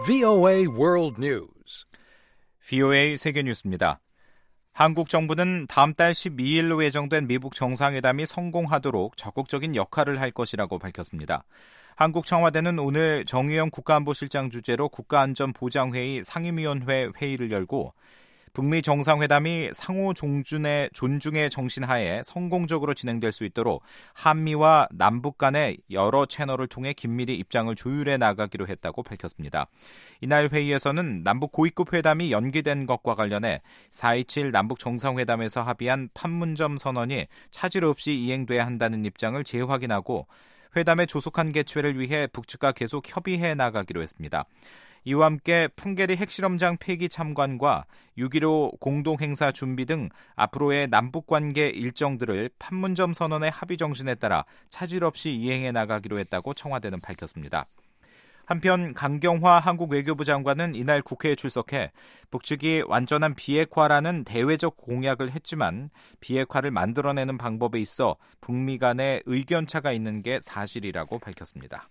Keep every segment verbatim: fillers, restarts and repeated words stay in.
브이오에이 World News. 브이오에이 세계뉴스입니다. 한국 정부는 다음 달 십이 일로 예정된 미국 정상회담이 성공하도록 적극적인 역할을 할 것이라고 밝혔습니다. 한국 청와대는 오늘 정의용 국가안보실장 주재로 국가안전보장회의 상임위원회 회의를 열고 북미 정상회담이 상호 존중의, 존중의 정신하에 성공적으로 진행될 수 있도록 한미와 남북 간의 여러 채널을 통해 긴밀히 입장을 조율해 나가기로 했다고 밝혔습니다. 이날 회의에서는 남북 고위급 회담이 연기된 것과 관련해 사 이칠 남북 정상회담에서 합의한 판문점 선언이 차질 없이 이행돼야 한다는 입장을 재확인하고 회담의 조속한 개최를 위해 북측과 계속 협의해 나가기로 했습니다. 이와 함께 풍계리 핵실험장 폐기 참관과 육 일오 공동행사 준비 등 앞으로의 남북관계 일정들을 판문점 선언의 합의 정신에 따라 차질 없이 이행해 나가기로 했다고 청와대는 밝혔습니다. 한편 강경화 한국 외교부 장관은 이날 국회에 출석해 북측이 완전한 비핵화라는 대외적 공약을 했지만 비핵화를 만들어내는 방법에 있어 북미 간의 의견차가 있는 게 사실이라고 밝혔습니다.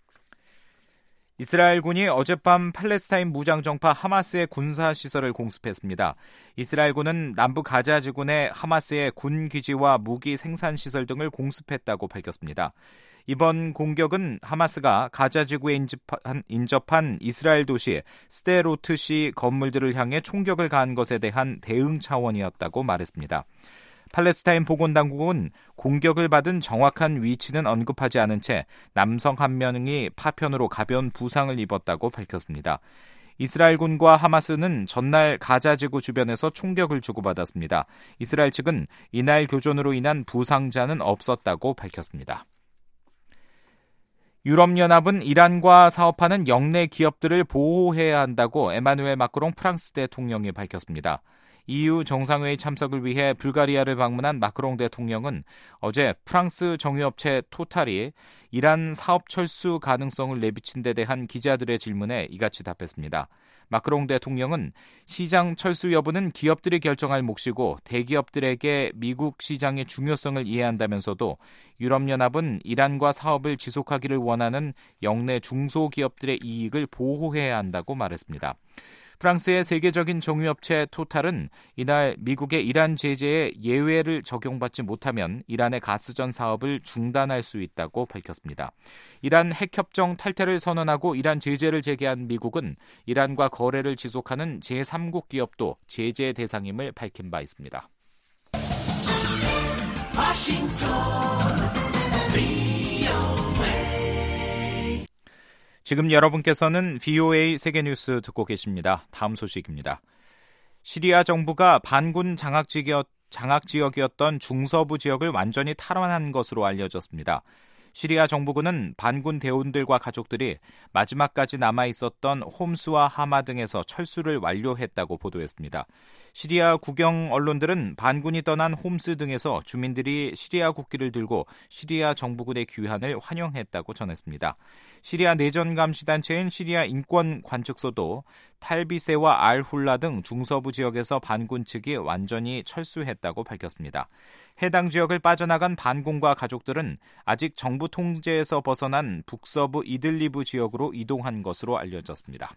이스라엘군이 어젯밤 팔레스타인 무장정파 하마스의 군사시설을 공습했습니다. 이스라엘군은 남부 가자 지구내 하마스의 군기지와 무기 생산시설 등을 공습했다고 밝혔습니다. 이번 공격은 하마스가 가자 지구에 인접한, 인접한 이스라엘 도시 스데로트시 건물들을 향해 총격을 가한 것에 대한 대응 차원이었다고 말했습니다. 팔레스타인 보건당국은 공격을 받은 정확한 위치는 언급하지 않은 채 남성 한 명이 파편으로 가벼운 부상을 입었다고 밝혔습니다. 이스라엘군과 하마스는 전날 가자지구 주변에서 총격을 주고받았습니다. 이스라엘 측은 이날 교전으로 인한 부상자는 없었다고 밝혔습니다. 유럽연합은 이란과 사업하는 영내 기업들을 보호해야 한다고 에마누엘 마크롱 프랑스 대통령이 밝혔습니다. 이유 정상회의 참석을 위해 불가리아를 방문한 마크롱 대통령은 어제 프랑스 정유업체 토탈이 이란 사업 철수 가능성을 내비친 데 대한 기자들의 질문에 이같이 답했습니다. 마크롱 대통령은 시장 철수 여부는 기업들이 결정할 몫이고 대기업들에게 미국 시장의 중요성을 이해한다면서도 유럽연합은 이란과 사업을 지속하기를 원하는 영내 중소기업들의 이익을 보호해야 한다고 말했습니다. 프랑스의 세계적인 정유업체 토탈은 이날 미국의 이란 제재에 예외를 적용받지 못하면 이란의 가스전 사업을 중단할 수 있다고 밝혔습니다. 이란 핵협정 탈퇴를 선언하고 이란 제재를 재개한 미국은 이란과 거래를 지속하는 제삼국 기업도 제재 대상임을 밝힌 바 있습니다. 지금 여러분께서는 브이오에이 세계뉴스 듣고 계십니다. 다음 소식입니다. 시리아 정부가 반군 장악지역, 장악지역이었던 중서부 지역을 완전히 탈환한 것으로 알려졌습니다. 시리아 정부군은 반군 대원들과 가족들이 마지막까지 남아있었던 홈스와 하마 등에서 철수를 완료했다고 보도했습니다. 시리아 국영 언론들은 반군이 떠난 홈스 등에서 주민들이 시리아 국기를 들고 시리아 정부군의 귀환을 환영했다고 전했습니다. 시리아 내전 감시 단체인 시리아 인권 관측소도 탈비세와 알훌라 등 중서부 지역에서 반군 측이 완전히 철수했다고 밝혔습니다. 해당 지역을 빠져나간 반군과 가족들은 아직 정부 통제에서 벗어난 북서부 이들리브 지역으로 이동한 것으로 알려졌습니다.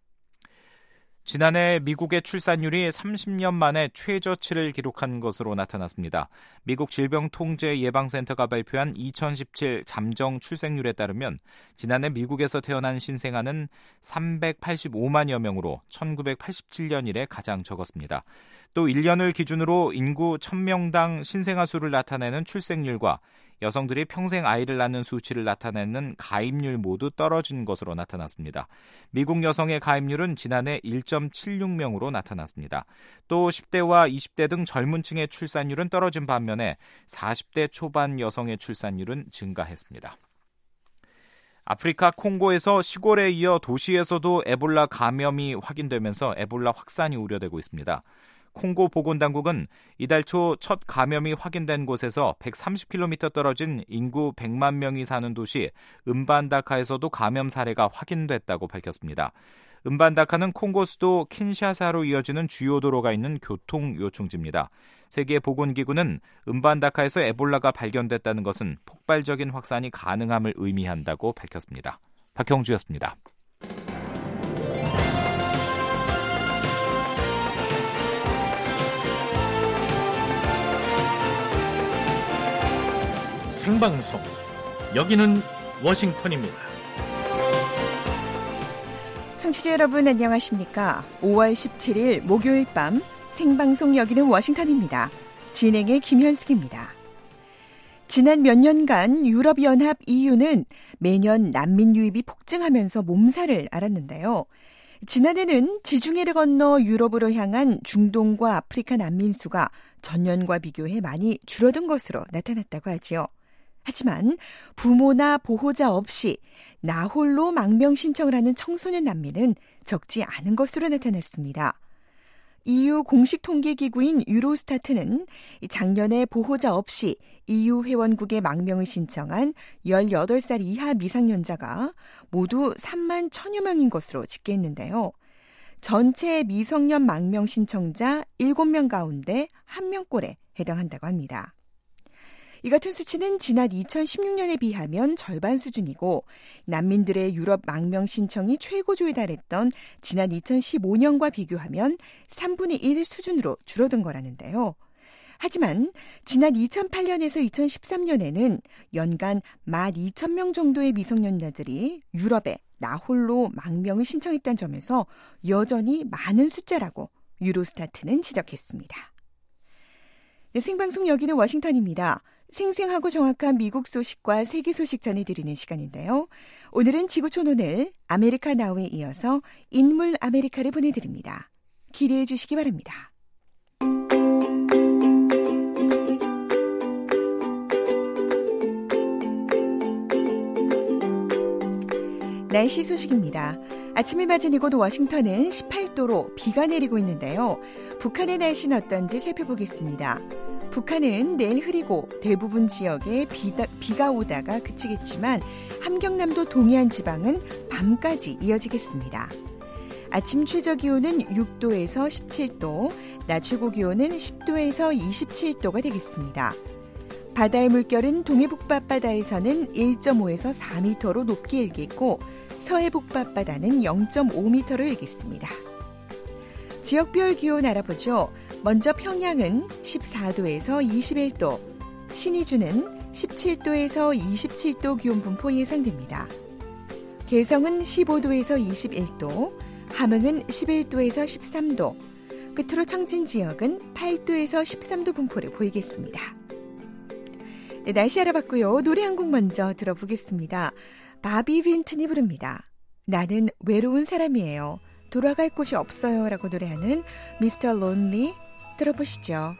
지난해 미국의 출산율이 삼십 년 만에 최저치를 기록한 것으로 나타났습니다. 미국 질병통제예방센터가 발표한 이천십칠 잠정 출생률에 따르면 지난해 미국에서 태어난 신생아는 삼백팔십오만여 명으로 천구백팔십칠 년 이래 가장 적었습니다. 또 일 년을 기준으로 인구 천 명당 신생아 수를 나타내는 출생률과 여성들이 평생 아이를 낳는 수치를 나타내는 가임률 모두 떨어진 것으로 나타났습니다. 미국 여성의 가임률은 지난해 일 점 칠육 명으로 나타났습니다. 또 십 대와 이십 대 등 젊은 층의 출산율은 떨어진 반면에 사십 대 초반 여성의 출산율은 증가했습니다. 아프리카 콩고에서 시골에 이어 도시에서도 에볼라 감염이 확인되면서 에볼라 확산이 우려되고 있습니다. 콩고 보건당국은 이달 초 첫 감염이 확인된 곳에서 백삼십 킬로미터 떨어진 인구 백만 명이 사는 도시 음반다카에서도 감염 사례가 확인됐다고 밝혔습니다. 음반다카는 콩고 수도 킨샤사로 이어지는 주요 도로가 있는 교통 요충지입니다. 세계보건기구는 음반다카에서 에볼라가 발견됐다는 것은 폭발적인 확산이 가능함을 의미한다고 밝혔습니다. 박형주였습니다. 생방송. 여기는 워싱턴입니다. 청취자 여러분 안녕하십니까? 오월 십칠일 목요일 밤 생방송 여기는 워싱턴입니다. 진행의 김현숙입니다. 지난 몇 년간 유럽연합 이유는 매년 난민 유입이 폭증하면서 몸살을 앓았는데요. 지난해는 지중해를 건너 유럽으로 향한 중동과 아프리카 난민 수가 전년과 비교해 많이 줄어든 것으로 나타났다고 하지요. 하지만 부모나 보호자 없이 나 홀로 망명 신청을 하는 청소년 난민은 적지 않은 것으로 나타났습니다. 이유 공식 통계기구인 유로스타트는 작년에 보호자 없이 이유 회원국에 망명을 신청한 열여덟 살 이하 미성년자가 모두 삼만 천여 명인 것으로 집계했는데요. 전체 미성년 망명 신청자 일곱 명 가운데 한 명꼴에 해당한다고 합니다. 이 같은 수치는 지난 이천십육 년에 비하면 절반 수준이고 난민들의 유럽 망명 신청이 최고조에 달했던 지난 이천십오 년과 비교하면 삼분의 일 수준으로 줄어든 거라는데요. 하지만 지난 이천팔 년에서 이천십삼 년에는 연간 만 이천 명 정도의 미성년자들이 유럽에 나 홀로 망명을 신청했다는 점에서 여전히 많은 숫자라고 유로스타트는 지적했습니다. 네, 생방송 여기는 워싱턴입니다. 생생하고 정확한 미국 소식과 세계 소식 전해드리는 시간인데요. 오늘은 지구촌 오늘 아메리카 나우에 이어서 인물 아메리카를 보내드립니다. 기대해 주시기 바랍니다. 날씨 소식입니다. 아침을 맞은 이곳 워싱턴은 십팔 도로 비가 내리고 있는데요. 북한의 날씨는 어떤지 살펴보겠습니다. 북한은 내일 흐리고 대부분 지역에 비다, 비가 오다가 그치겠지만 함경남도 동해안 지방은 밤까지 이어지겠습니다. 아침 최저 기온은 육 도에서 십칠 도, 낮 최고 기온은 십 도에서 이십칠 도가 되겠습니다. 바다의 물결은 동해북바바다에서는 일 점 오에서 사 미터로 높게 일겠고 서해북바바다는 영 점 오 미터를 일겠습니다. 지역별 기온 알아보죠. 먼저 평양은 십사 도에서 이십일 도, 신의주는 십칠 도에서 이십칠 도 기온 분포 예상됩니다. 개성은 십오 도에서 이십일 도, 함흥은 십일 도에서 십삼 도, 끝으로 청진 지역은 팔 도에서 십삼 도 분포를 보이겠습니다. 네, 날씨 알아봤고요. 노래 한 곡 먼저 들어보겠습니다. 바비 윈튼이 부릅니다. 나는 외로운 사람이에요. 돌아갈 곳이 없어요 라고 노래하는 미스터 론리 들어보시죠.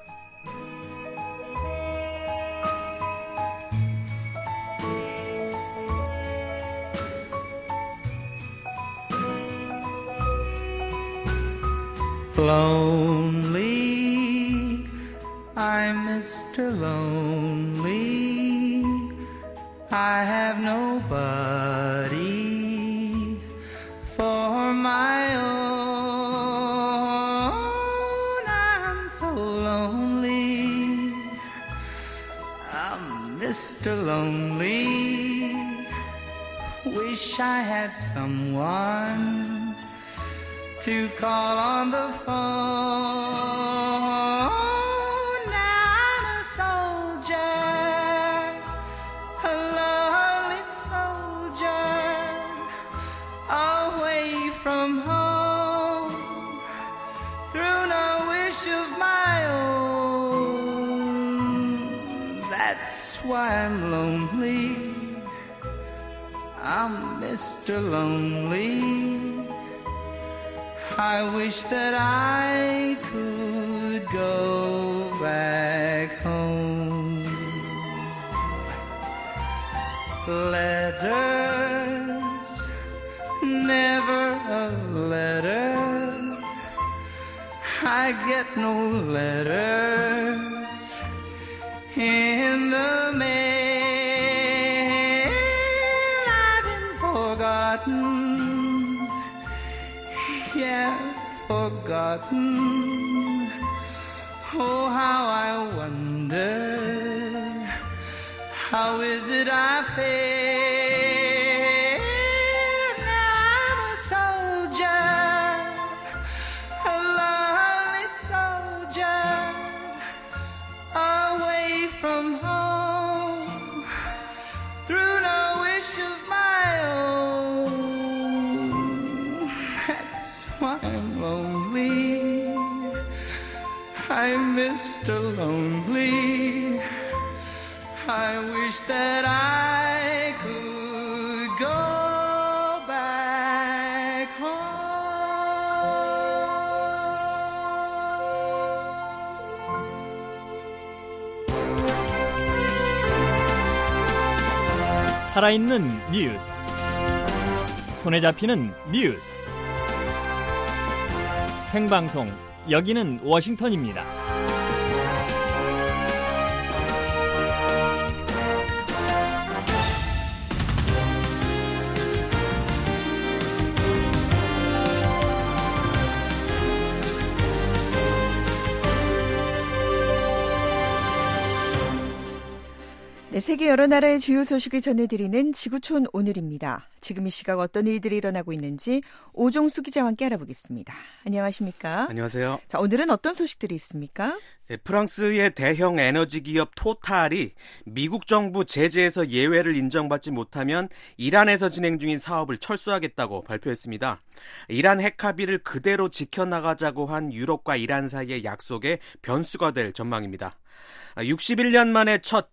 Lonely, I'm mister Lonely. I have nobody for my own. I'm so lonely. I'm mister Lonely. Wish I had someone to call on the phone. Now I'm a soldier, a lonely soldier, away from home, through no wish of my own. That's why I'm lonely. I'm mister Lonely. I wish that I could go back home. Letters, never a letter. I get no letters in the mail. I've been forgotten. Yeah, forgotten. Oh, how I wonder, how is it I feel? Now I'm a soldier, a lonely soldier, away from home, I'm Mister Lonely. I wish that I could go back home. 살아있는 뉴스, 손에 잡히는 뉴스, 생방송, 여기는 워싱턴입니다. 네, 세계 여러 나라의 주요 소식을 전해드리는 지구촌 오늘입니다. 지금 이 시각 어떤 일들이 일어나고 있는지 오종수 기자와 함께 알아보겠습니다. 안녕하십니까? 안녕하세요. 자, 오늘은 어떤 소식들이 있습니까? 네, 프랑스의 대형 에너지 기업 토탈이 미국 정부 제재에서 예외를 인정받지 못하면 이란에서 진행 중인 사업을 철수하겠다고 발표했습니다. 이란 핵 합의를 그대로 지켜나가자고 한 유럽과 이란 사이의 약속에 변수가 될 전망입니다. 육십일 년 만에 첫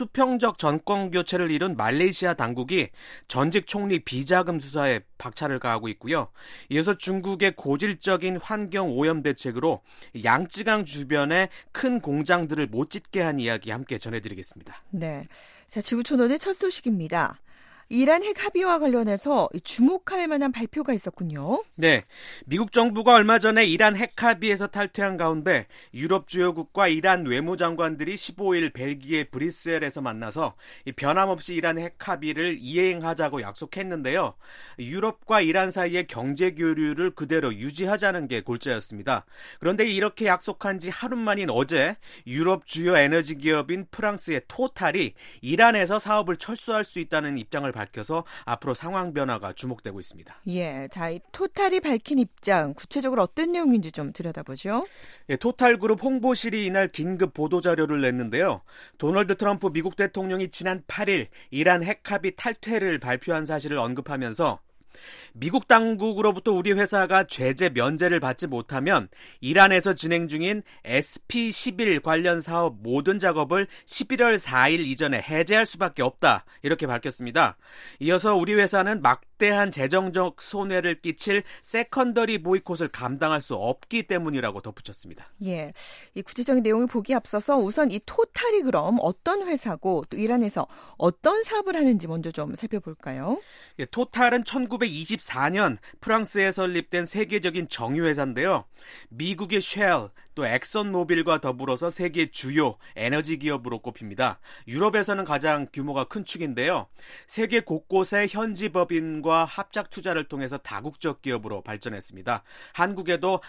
수평적 정권 교체를 이룬 말레이시아 당국이 전직 총리 비자금 수사에 박차를 가하고 있고요. 이어서 중국의 고질적인 환경 오염 대책으로 양쯔강 주변에 큰 공장들을 못 짓게 한 이야기 함께 전해드리겠습니다. 네, 자, 지구촌 오늘 첫 소식입니다. 이란 핵 합의와 관련해서 주목할 만한 발표가 있었군요. 네, 미국 정부가 얼마 전에 이란 핵 합의에서 탈퇴한 가운데 유럽 주요국과 이란 외무장관들이 십오 일 벨기에 브뤼셀에서 만나서 변함없이 이란 핵 합의를 이행하자고 약속했는데요. 유럽과 이란 사이의 경제 교류를 그대로 유지하자는 게 골자였습니다. 그런데 이렇게 약속한 지 하루 만인 어제 유럽 주요 에너지 기업인 프랑스의 토탈이 이란에서 사업을 철수할 수 있다는 입장을 밝혀서 앞으로 상황 변화가 주목되고 있습니다. 예, 자, 이 토탈이 밝힌 입장, 구체적으로 어떤 내용인지 좀 들여다보죠. 예, 토탈그룹 홍보실이 이날 긴급 보도자료를 냈는데요. 도널드 트럼프 미국 대통령이 지난 팔 일 이란 핵 합의 탈퇴를 발표한 사실을 언급하면서 미국 당국으로부터 우리 회사가 제재 면제를 받지 못하면 이란에서 진행 중인 에스피 십일 관련 사업 모든 작업을 십일월 사 일 이전에 해제할 수밖에 없다, 이렇게 밝혔습니다. 이어서 우리 회사는 막대한 재정적 손해를 끼칠 세컨더리 보이콧을 감당할 수 없기 때문이라고 덧붙였습니다. 예, 이 구체적인 내용을 보기 앞서서 우선 이 토탈이 그럼 어떤 회사고 또 이란에서 어떤 사업을 하는지 먼저 좀 살펴볼까요? 예, 토탈은 천구백이십사 년 프랑스에 설립된 세계적인 정유회사인데요. 미국의 쉘, 또 엑선모빌과 더불어서 세계 주요 에너지 기업으로 꼽힙니다. 유럽에서는 가장 규모가 큰 축인데요. 세계 곳곳에 현지 법인과 합작 투자를 통해서 다국적 기업으로 발전했습니다. 한국에도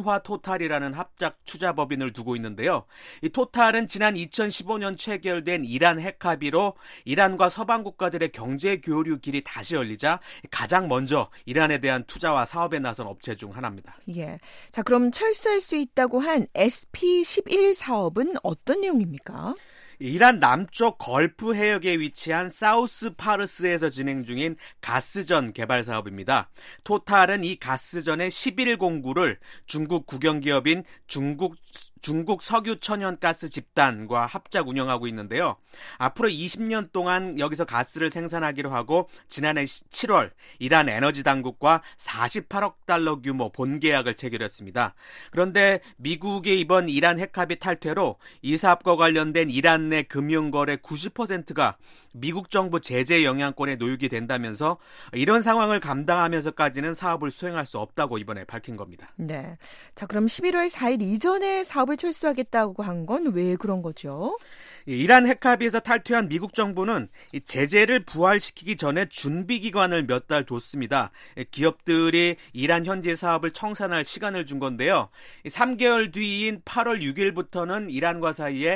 한화토탈이라는 합작 투자 법인을 두고 있는데요. 이 토탈은 지난 이천십오 년 체결된 이란 핵 합의로 이란과 서방 국가들의 경제 교류 길이 다시 열리자 가장 먼저 이란에 대한 투자와 사업에 나선 업체 중 하나입니다. 예, 자, 그럼 철수할 수 있다고 한 에스피 십일 사업은 어떤 내용입니까? 이란 남쪽 걸프 해역에 위치한 사우스 파르스에서 진행 중인 가스전 개발 사업입니다. 토탈은 이 가스전의 십일 공구를 중국 국영기업인 중국 중국 석유천연가스 집단과 합작 운영하고 있는데요. 앞으로 이십 년 동안 여기서 가스를 생산하기로 하고 지난해 칠월 이란 에너지 당국과 사십팔억 달러 규모 본계약을 체결했습니다. 그런데 미국의 이번 이란 핵 합의 탈퇴로 이 사업과 관련된 이란 내 금융거래 구십 퍼센트가 미국 정부 제재 영향권에 놓이게 된다면서 이런 상황을 감당하면서까지는 사업을 수행할 수 없다고 이번에 밝힌 겁니다. 네, 자, 그럼 십일월 사 일 이전에 사업을 철수하겠다고 한 건 왜 그런 거죠? 이란 핵 합의에서 탈퇴한 미국 정부는 제재를 부활시키기 전에 준비 기간을 몇 달 뒀습니다. 기업들이 이란 현지 사업을 청산할 시간을 준 건데요. 삼 개월 뒤인 팔월 육 일부터는 이란과 사이에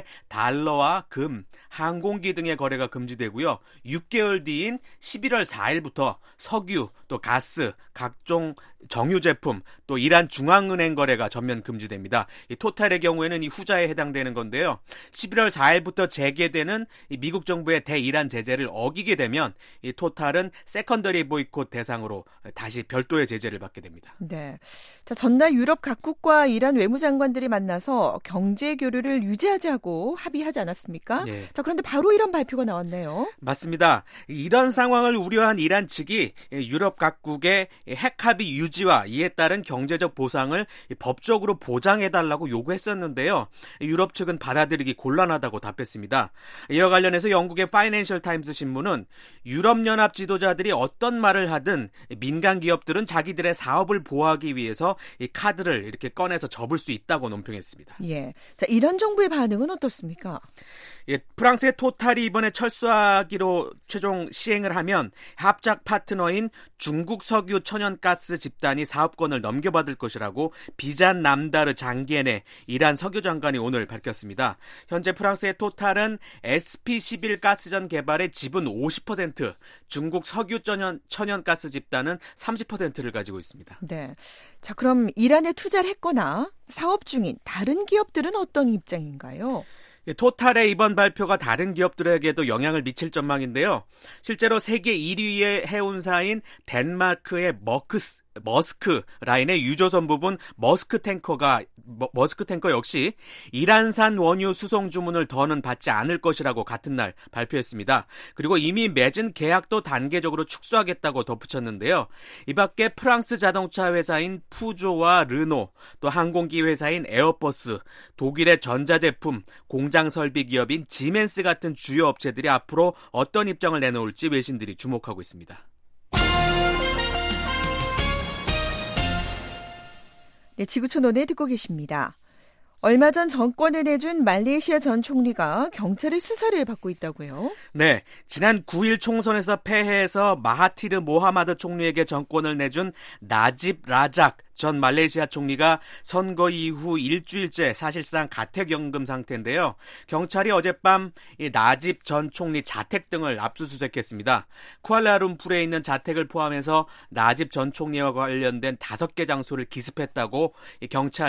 달러와 금, 항공기 등의 거래가 금지되고요. 육 개월 뒤인 십일월 사 일부터 석유, 또 가스, 각종 정유 제품, 또 이란 중앙은행 거래가 전면 금지됩니다. 이 토탈의 경우에는 이 후자에 해당되는 건데요. 십일월 사 일부터 내일부터 재개되는 이 미국 정부의 대이란 제재를 어기게 되면 이 토탈은 세컨더리 보이콧 대상으로 다시 별도의 제재를 받게 됩니다. 네. 자, 전날 유럽 각국과 이란 외무장관들이 만나서 경제 교류를 유지하자고 합의하지 않았습니까? 네. 자, 그런데 바로 이런 발표가 나왔네요. 맞습니다. 이런 상황을 우려한 이란 측이 유럽 각국의 핵 합의 유지와 이에 따른 경제적 보상을 법적으로 보장해달라고 요구했었는데요. 유럽 측은 받아들이기 곤란하다고 답했습니다. 이와 관련해서 영국의 파이낸셜 타임스 신문은 유럽연합 지도자들이 어떤 말을 하든 민간 기업들은 자기들의 사업을 보호하기 위해서 이 카드를 이렇게 꺼내서 접을 수 있다고 논평했습니다. 예. 자, 이란 정부의 반응은 어떻습니까? 예, 프랑스의 토탈이 이번에 철수하기로 최종 시행을 하면 합작 파트너인 중국 석유 천연가스 집단이 사업권을 넘겨받을 것이라고 비잔 남다르 장기엔의 이란 석유 장관이 오늘 밝혔습니다. 현재 프랑스의 토탈은 에스피 십일 가스전 개발의 지분 오십 퍼센트, 중국 석유 천연, 천연가스 집단은 삼십 퍼센트를 가지고 있습니다. 네. 자, 그럼 이란에 투자를 했거나 사업 중인 다른 기업들은 어떤 입장인가요? 토탈의 이번 발표가 다른 기업들에게도 영향을 미칠 전망인데요. 실제로 세계 일 위의 해운사인 덴마크의 머크스, 머스크 라인의 유조선 부분 머스크 탱커가 머스크 탱커 역시 이란산 원유 수송 주문을 더는 받지 않을 것이라고 같은 날 발표했습니다. 그리고 이미 맺은 계약도 단계적으로 축소하겠다고 덧붙였는데요. 이 밖에 프랑스 자동차 회사인 푸조와 르노, 또 항공기 회사인 에어버스, 독일의 전자제품 공장 설비 기업인 지멘스 같은 주요 업체들이 앞으로 어떤 입장을 내놓을지 외신들이 주목하고 있습니다. 네, 지구촌 논에 듣고 계십니다. 얼마 전 정권을 내준 말레이시아 전 총리가 경찰의 수사를 받고 있다고요? 네, 지난 구 일 총선에서 패해서 마하티르 모하마드 총리에게 정권을 내준 나집 라작 전 말레이시아 총리가 선거 이후 일주일째 사실상 가택연금 상태인데요. 경찰이 어젯밤 이 나집 전 총리 자택 등을 압수수색했습니다. 쿠알라룸푸르에 있는 자택을 포함해서 나집 전 총리와 관련된 다섯 개 장소를 기습했다고 이 경찰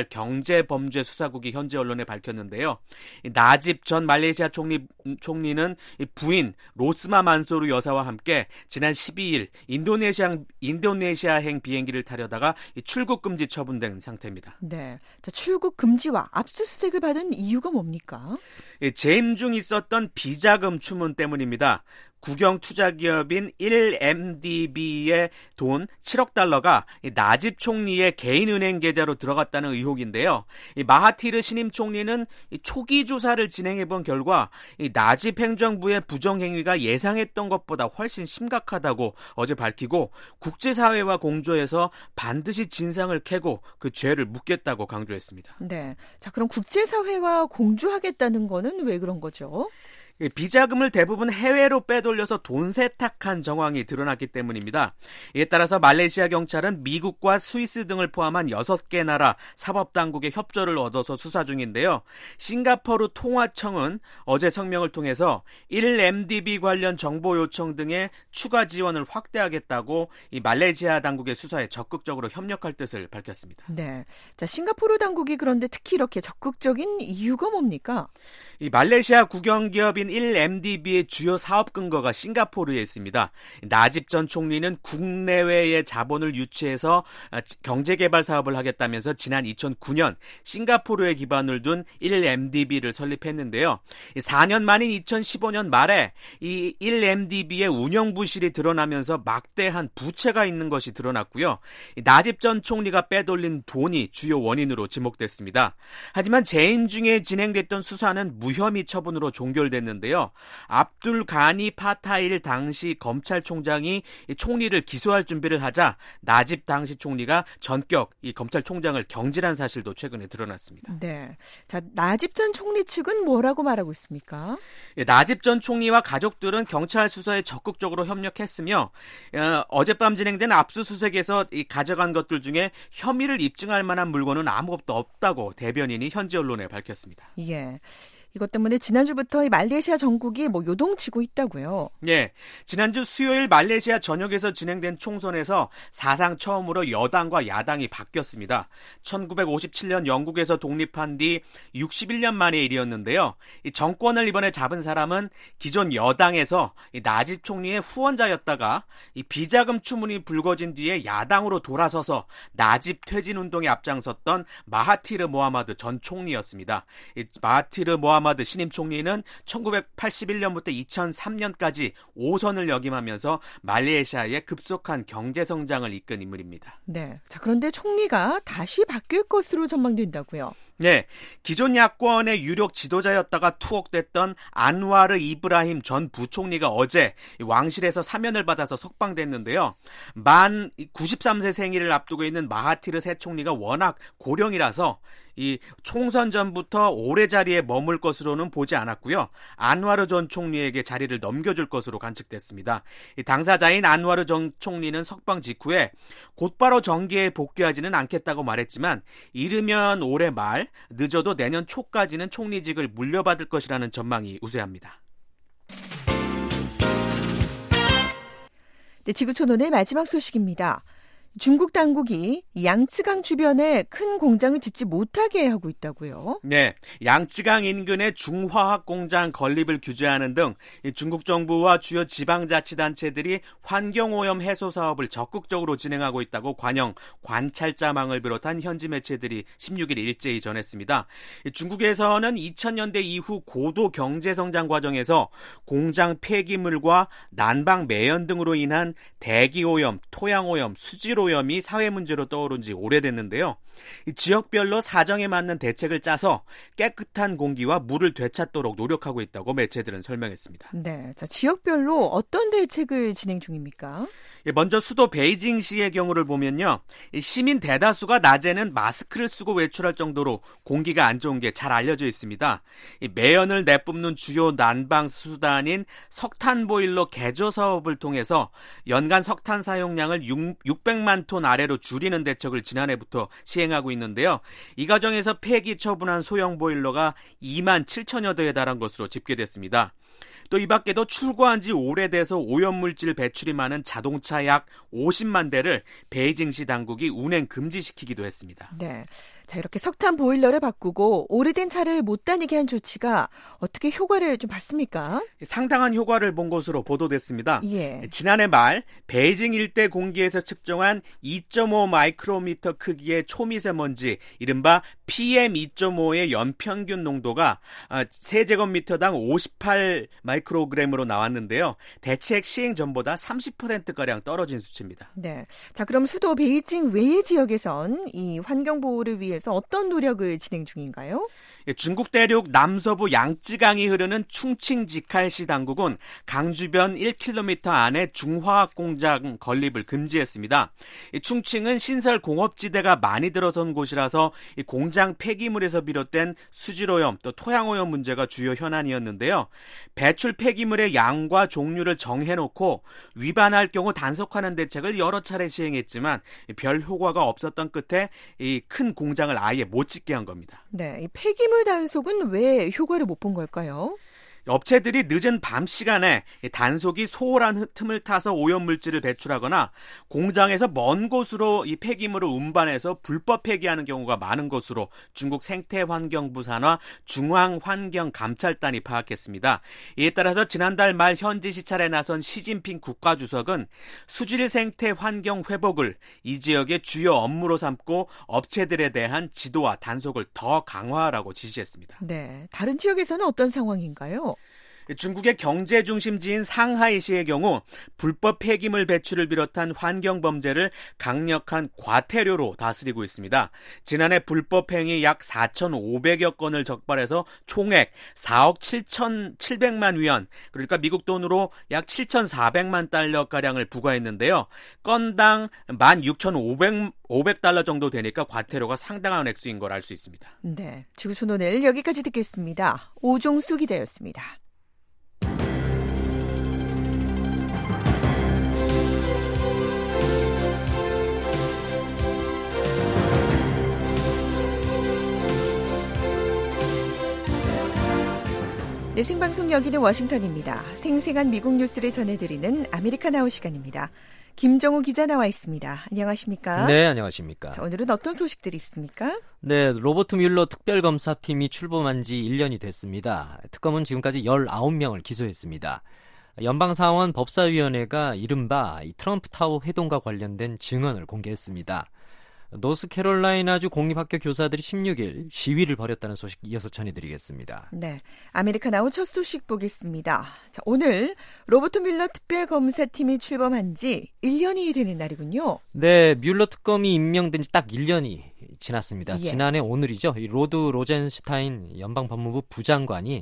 경제범죄수사국이 현지 언론에 밝혔는데요. 이 나집 전 말레이시아 총리, 총리는 이 부인 로스마 만소르 여사와 함께 지난 십이 일 인도네시아, 인도네시아행 비행기를 타려다가 이 출국 금지 처분된 상태입니다. 네, 자, 출국 금지와 압수수색을 받은 이유가 뭡니까? 예, 재임 중 있었던 비자금 추문 때문입니다. 국영 투자기업인 일 엠디비의 돈 칠억 달러가 나집 총리의 개인 은행 계좌로 들어갔다는 의혹인데요. 이 마하티르 신임 총리는 이 초기 조사를 진행해본 결과 이 나집 행정부의 부정행위가 예상했던 것보다 훨씬 심각하다고 어제 밝히고 국제사회와 공조해서 반드시 진상을 캐고 그 죄를 묻겠다고 강조했습니다. 네, 자, 그럼 국제사회와 공조하겠다는 거는 왜 그런 거죠? 비자금을 대부분 해외로 빼돌려서 돈 세탁한 정황이 드러났기 때문입니다. 이에 따라서 말레이시아 경찰은 미국과 스위스 등을 포함한 여섯 개 나라 사법당국의 협조를 얻어서 수사 중인데요. 싱가포르 통화청은 어제 성명을 통해서 일 엠디비 관련 정보 요청 등의 추가 지원을 확대하겠다고 이 말레이시아 당국의 수사에 적극적으로 협력할 뜻을 밝혔습니다. 네, 자, 싱가포르 당국이 그런데 특히 이렇게 적극적인 이유가 뭡니까? 이 말레이시아 국영기업인 일 엠디비의 주요 사업 근거가 싱가포르에 있습니다. 나집 전 총리는 국내외의 자본을 유치해서 경제개발 사업을 하겠다면서 지난 이천구 년 싱가포르에 기반을 둔 일 엠디비를 설립했는데요. 사 년 만인 이천십오 년 말에 이 일 엠디비의 운영 부실이 드러나면서 막대한 부채가 있는 것이 드러났고요. 나집 전 총리가 빼돌린 돈이 주요 원인으로 지목됐습니다. 하지만 재임 중에 진행됐던 수사는 무혐의 처분으로 종결됐는데요. 압둘 가니 파타일 당시 검찰총장이 총리를 기소할 준비를 하자 나집 당시 총리가 전격 이 검찰총장을 경질한 사실도 최근에 드러났습니다. 네, 자, 나집 전 총리 측은 뭐라고 말하고 있습니까? 예, 나집 전 총리와 가족들은 경찰 수사에 적극적으로 협력했으며 어, 어젯밤 진행된 압수수색에서 이 가져간 것들 중에 혐의를 입증할 만한 물건은 아무것도 없다고 대변인이 현지 언론에 밝혔습니다. 예. 이것 때문에 지난주부터 이 말레이시아 전국이 뭐 요동치고 있다고요. 예, 지난주 수요일 말레이시아 전역에서 진행된 총선에서 사상 처음으로 여당과 야당이 바뀌었습니다. 천구백오십칠 년 영국에서 독립한 뒤 육십일 년 만의 일이었는데요. 이 정권을 이번에 잡은 사람은 기존 여당에서 이 나집 총리의 후원자였다가 이 비자금 추문이 불거진 뒤에 야당으로 돌아서서 나집 퇴진 운동에 앞장섰던 마하티르 모하마드 전 총리였습니다. 이 마하티르 모하마드 신임 총리는 천구백팔십일 년부터 이천삼 년까지 오 선을 역임하면서 말레이시아의 급속한 경제 성장을 이끈 인물입니다. 네. 자, 그런데 총리가 다시 바뀔 것으로 전망된다고요. 네, 기존 야권의 유력 지도자였다가 투옥됐던 안와르 이브라힘 전 부총리가 어제 왕실에서 사면을 받아서 석방됐는데요. 만 구십삼 세 생일을 앞두고 있는 마하티르 새 총리가 워낙 고령이라서 이 총선 전부터 오래 자리에 머물 것으로는 보지 않았고요. 안와르 전 총리에게 자리를 넘겨줄 것으로 관측됐습니다. 이 당사자인 안와르 전 총리는 석방 직후에 곧바로 정계에 복귀하지는 않겠다고 말했지만 이르면 올해 말, 늦어도 내년 초까지는 총리직을 물려받을 것이라는 전망이 우세합니다. 네, 지구촌오늘 마지막 소식입니다. 중국 당국이 양쯔강 주변에 큰 공장을 짓지 못하게 하고 있다고요? 네, 양쯔강 인근의 중화학 공장 건립을 규제하는 등 중국 정부와 주요 지방자치단체들이 환경오염 해소 사업을 적극적으로 진행하고 있다고 관영 관찰자망을 비롯한 현지 매체들이 십육 일 일제히 전했습니다. 중국에서는 이천 년대 이후 고도 경제성장 과정에서 공장 폐기물과 난방 매연 등으로 인한 대기오염, 토양오염, 수질오염 오염이 사회 문제로 떠오른 지 오래됐는데요. 지역별로 사정에 맞는 대책을 짜서 깨끗한 공기와 물을 되찾도록 노력하고 있다고 매체들은 설명했습니다. 네, 자, 지역별로 어떤 대책을 진행 중입니까? 먼저 수도 베이징시의 경우를 보면요. 시민 대다수가 낮에는 마스크를 쓰고 외출할 정도로 공기가 안 좋은 게 잘 알려져 있습니다. 매연을 내뿜는 주요 난방 수단인 석탄 보일러 개조 사업을 통해서 연간 석탄 사용량을 육백만 톤 아래로 줄이는 대책을 지난해부터 시행하고 있는데요. 이 과정에서 폐기 처분한 소형 보일러가 이만 칠천여 대에 달한 것으로 집계됐습니다. 또 이 밖에도 출고한 지 오래돼서 오염물질 배출이 많은 자동차 약 오십만 대를 베이징시 당국이 운행 금지시키기도 했습니다. 네. 자, 이렇게 석탄 보일러를 바꾸고 오래된 차를 못 다니게 한 조치가 어떻게 효과를 좀 봤습니까? 상당한 효과를 본 것으로 보도됐습니다. 예. 지난해 말 베이징 일대 공기에서 측정한 이 점 오 마이크로미터 크기의 초미세먼지, 이른바 피엠 이 점 오의 연평균 농도가 세제곱미터당 오십팔 마이크로그램으로 나왔는데요. 대책 시행 전보다 삼십 퍼센트가량 떨어진 수치입니다. 네. 자, 그럼 수도 베이징 외의 지역에선 이 환경보호를 위해 어떤 노력을 진행 중인가요? 중국 대륙 남서부 양쯔강이 흐르는 충칭지칼시 당국은 강 주변 일 킬로미터 안에 중화학 공장 건립을 금지했습니다. 충칭은 신설 공업지대가 많이 들어선 곳이라서 공장 폐기물에서 비롯된 수질오염 또 토양오염 문제가 주요 현안이었는데요. 배출 폐기물의 양과 종류를 정해놓고 위반할 경우 단속하는 대책을 여러 차례 시행했지만 별 효과가 없었던 끝에 이 큰 공장을 아예 못 짓게 한 겁니다. 네, 이 폐기물 단속은 왜 효과를 못 본 걸까요? 업체들이 늦은 밤 시간에 단속이 소홀한 틈을 타서 오염물질을 배출하거나 공장에서 먼 곳으로 이 폐기물을 운반해서 불법 폐기하는 경우가 많은 것으로 중국 생태환경부 산하 중앙환경감찰단이 파악했습니다. 이에 따라서 지난달 말 현지 시찰에 나선 시진핑 국가주석은 수질 생태 환경 회복을 이 지역의 주요 업무로 삼고 업체들에 대한 지도와 단속을 더 강화하라고 지시했습니다. 네, 다른 지역에서는 어떤 상황인가요? 중국의 경제 중심지인 상하이시의 경우 불법 폐기물 배출을 비롯한 환경 범죄를 강력한 과태료로 다스리고 있습니다. 지난해 불법 행위 약 사천오백여 건을 적발해서 총액 사억 칠천칠백만 위안, 그러니까 미국 돈으로 약 칠천사백만 달러가량을 부과했는데요. 건당 만 육천오백 달러 정도 되니까 과태료가 상당한 액수인 걸 알 수 있습니다. 네, 지구촌 오늘 여기까지 듣겠습니다. 오종수 기자였습니다. 네, 생방송 여기는 워싱턴입니다. 생생한 미국 뉴스를 전해드리는 아메리카나우 시간입니다. 김정우 기자 나와 있습니다. 안녕하십니까? 네, 안녕하십니까? 자, 오늘은 어떤 소식들이 있습니까? 네, 로버트 뮬러 특별검사팀이 출범한 지 일 년이 됐습니다. 특검은 지금까지 열아홉 명을 기소했습니다. 연방상원 법사위원회가 이른바 트럼프 타워 회동과 관련된 증언을 공개했습니다. 노스캐롤라이나주 공립학교 교사들이 십육 일 시위를 벌였다는 소식 이어서 전해드리겠습니다. 네, 아메리카나우 첫 소식 보겠습니다. 자, 오늘 로버트 뮬러 특별검사팀이 출범한 지 일 년이 되는 날이군요. 네, 뮬러 특검이 임명된 지 딱 일 년이 지났습니다. 예. 지난해 오늘이죠. 이 로드 로젠슈타인 연방법무부 부장관이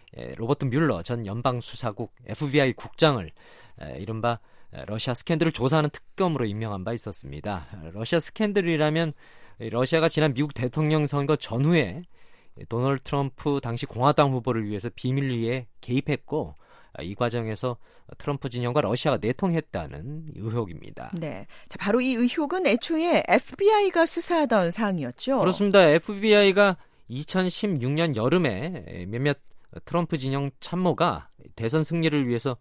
로버트 뮬러 전 연방수사국 에프비아이 국장을 이른바 러시아 스캔들을 조사하는 특검으로 임명한 바 있었습니다. 러시아 스캔들이라면 러시아가 지난 미국 대통령 선거 전후에 도널드 트럼프 당시 공화당 후보를 위해서 비밀리에 개입했고 이 과정에서 트럼프 진영과 러시아가 내통했다는 의혹입니다. 네, 자, 바로 이 의혹은 애초에 에프비아이가 수사하던 사항이었죠. 그렇습니다. 에프비아이가 이천십육 년 여름에 몇몇 트럼프 진영 참모가 대선 승리를 위해서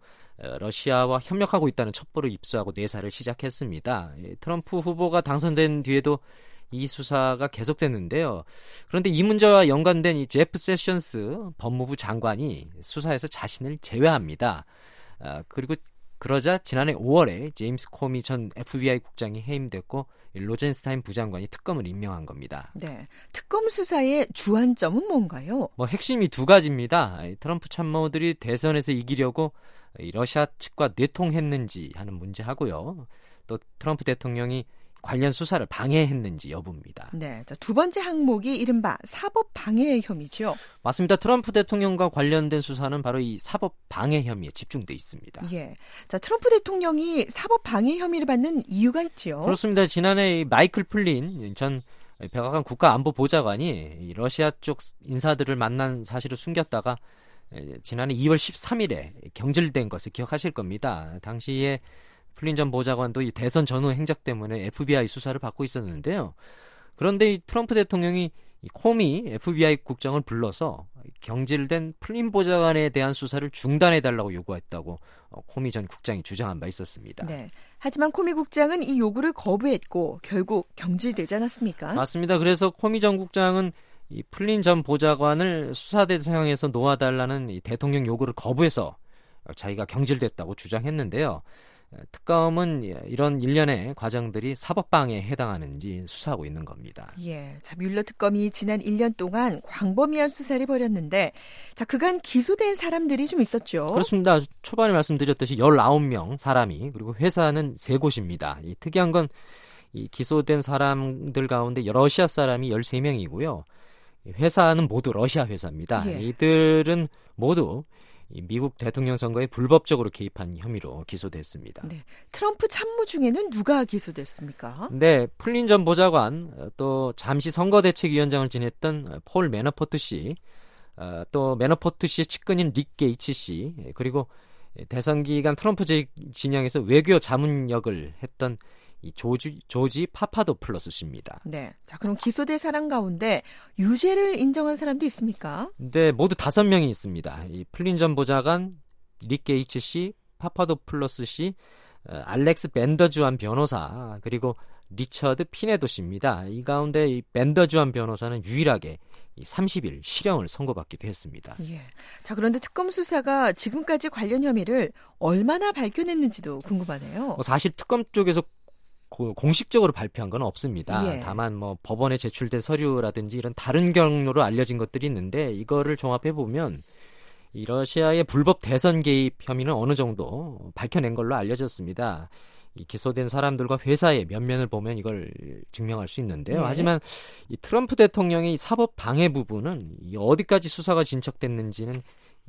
러시아와 협력하고 있다는 첩보를 입수하고 내사를 시작했습니다. 트럼프 후보가 당선된 뒤에도 이 수사가 계속됐는데요. 그런데 이 문제와 연관된 이 제프 세션스 법무부 장관이 수사에서 자신을 제외합니다. 아, 그리고 그러자 지난해 오월에 제임스 코미 전 에프비아이 국장이 해임됐고 로젠스타인 부장관이 특검을 임명한 겁니다. 네, 특검 수사의 주안점은 뭔가요? 뭐 핵심이 두 가지입니다. 트럼프 참모들이 대선에서 이기려고 러시아 측과 내통했는지 하는 문제하고요. 또 트럼프 대통령이 관련 수사를 방해했는지 여부입니다. 네, 자, 두 번째 항목이 이른바 사법 방해 혐의죠. 맞습니다. 트럼프 대통령과 관련된 수사는 바로 이 사법 방해 혐의에 집중돼 있습니다. 예, 자, 트럼프 대통령이 사법 방해 혐의를 받는 이유가 있죠. 그렇습니다. 지난해 마이클 플린 전 백악관 국가안보보좌관이 러시아 쪽 인사들을 만난 사실을 숨겼다가 지난해 이월 십삼일에 경질된 것을 기억하실 겁니다. 당시에 플린 전 보좌관도 이 대선 전후 행적 때문에 에프비아이 수사를 받고 있었는데요. 그런데 이 트럼프 대통령이 이 코미 에프비아이 국장을 불러서 경질된 플린 보좌관에 대한 수사를 중단해달라고 요구했다고 코미 전 국장이 주장한 바 있었습니다. 네. 하지만 코미 국장은 이 요구를 거부했고 결국 경질되지 않았습니까? 맞습니다. 그래서 코미 전 국장은 이 플린 전 보좌관을 수사 대상에서 놓아달라는 이 대통령 요구를 거부해서 자기가 경질됐다고 주장했는데요. 특검은 이런 일련의 과정들이 사법방해에 해당하는지 수사하고 있는 겁니다. 예, 자, 뮬러 특검이 지난 일 년 동안 광범위한 수사를 벌였는데 자, 그간 기소된 사람들이 좀 있었죠. 그렇습니다. 초반에 말씀드렸듯이 열아홉 명 사람이 그리고 회사는 세 곳입니다. 이 특이한 건 이 기소된 사람들 가운데 러시아 사람이 열세 명이고요. 회사는 모두 러시아 회사입니다. 예. 이들은 모두 미국 대통령 선거에 불법적으로 개입한 혐의로 기소됐습니다. 네, 트럼프 참모 중에는 누가 기소됐습니까? 네, 플린 전 보좌관, 또 잠시 선거대책위원장을 지냈던 폴 매너포트 씨, 또 매너포트 씨의 측근인 릭 게이츠 씨, 그리고 대선 기간 트럼프 진영에서 외교 자문 역을 했던 이 조지, 조지 파파도플러스 씨입니다. 네, 자, 그럼 기소된 사람 가운데 유죄를 인정한 사람도 있습니까? 네, 모두 다섯 명이 있습니다. 이 플린 전 보좌관, 릭 게이츠 씨, 파파도플러스 씨, 알렉스 벤더주안 변호사, 그리고 리처드 피네도 씨입니다. 이 가운데 이 벤더주안 변호사는 유일하게 삼십 일 실형을 선고받기도 했습니다. 예. 자, 그런데 특검 수사가 지금까지 관련 혐의를 얼마나 밝혀냈는지도 궁금하네요. 사실 특검 쪽에서 공식적으로 발표한 건 없습니다. 예. 다만 뭐 법원에 제출된 서류라든지 이런 다른 경로로 알려진 것들이 있는데 이거를 종합해 보면 이 러시아의 불법 대선 개입 혐의는 어느 정도 밝혀낸 걸로 알려졌습니다. 이 기소된 사람들과 회사의 면면을 보면 이걸 증명할 수 있는데요. 예. 하지만 이 트럼프 대통령의 사법 방해 부분은 이 어디까지 수사가 진척됐는지는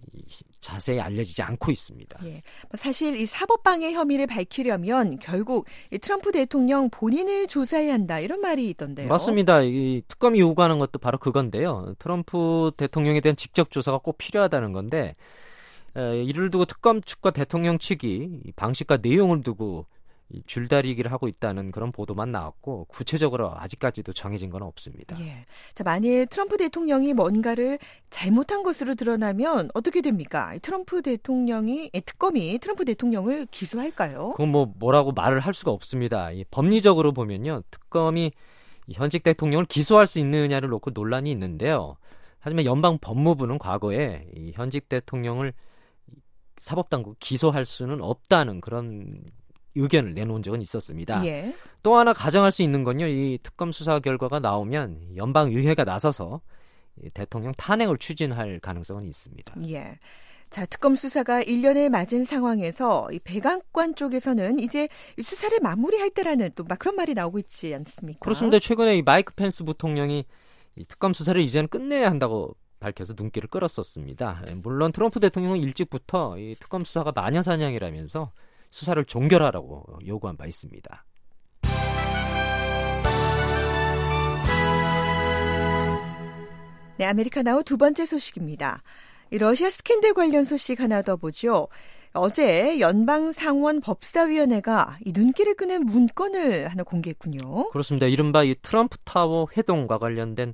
자세히 알려지지 않고 있습니다. 예. 사실 이 사법방해 혐의를 밝히려면 결국 이 트럼프 대통령 본인을 조사해야 한다 이런 말이 있던데요. 맞습니다. 이 특검이 요구하는 것도 바로 그건데요. 트럼프 대통령에 대한 직접 조사가 꼭 필요하다는 건데 에, 이를 두고 특검 측과 대통령 측이 방식과 내용을 두고 이 줄다리기를 하고 있다는 그런 보도만 나왔고 구체적으로 아직까지도 정해진 건 없습니다. 예. 자, 만일 트럼프 대통령이 뭔가를 잘못한 것으로 드러나면 어떻게 됩니까? 트럼프 대통령이 특검이 트럼프 대통령을 기소할까요? 그건 뭐 뭐라고 말을 할 수가 없습니다. 이 법리적으로 보면요, 특검이 현직 대통령을 기소할 수 있느냐를 놓고 논란이 있는데요. 하지만 연방 법무부는 과거에 이 현직 대통령을 사법당국 기소할 수는 없다는 그런 의견을 내놓은 적은 있었습니다. 예. 또 하나 가정할 수 있는 건요, 이 특검 수사 결과가 나오면 연방의회가 나서서 대통령 탄핵을 추진할 가능성은 있습니다. 예. 자, 특검 수사가 일 년을 맞은 상황에서 이 백악관 쪽에서는 이제 수사를 마무리할 때라는 또 막 그런 말이 나오고 있지 않습니까? 그렇습니다. 최근에 이 마이크 펜스 부통령이 이 특검 수사를 이제는 끝내야 한다고 밝혀서 눈길을 끌었었습니다. 물론 트럼프 대통령은 일찍부터 이 특검 수사가 마녀사냥이라면서 수사를 종결하라고 요구한 바 있습니다. 네, 아메리카나우 두 번째 소식입니다. 이 러시아 스캔들 관련 소식 하나 더 보죠. 어제 연방상원법사위원회가 이 눈길을 끄는 문건을 하나 공개했군요. 그렇습니다. 이른바 이 트럼프 타워 회동과 관련된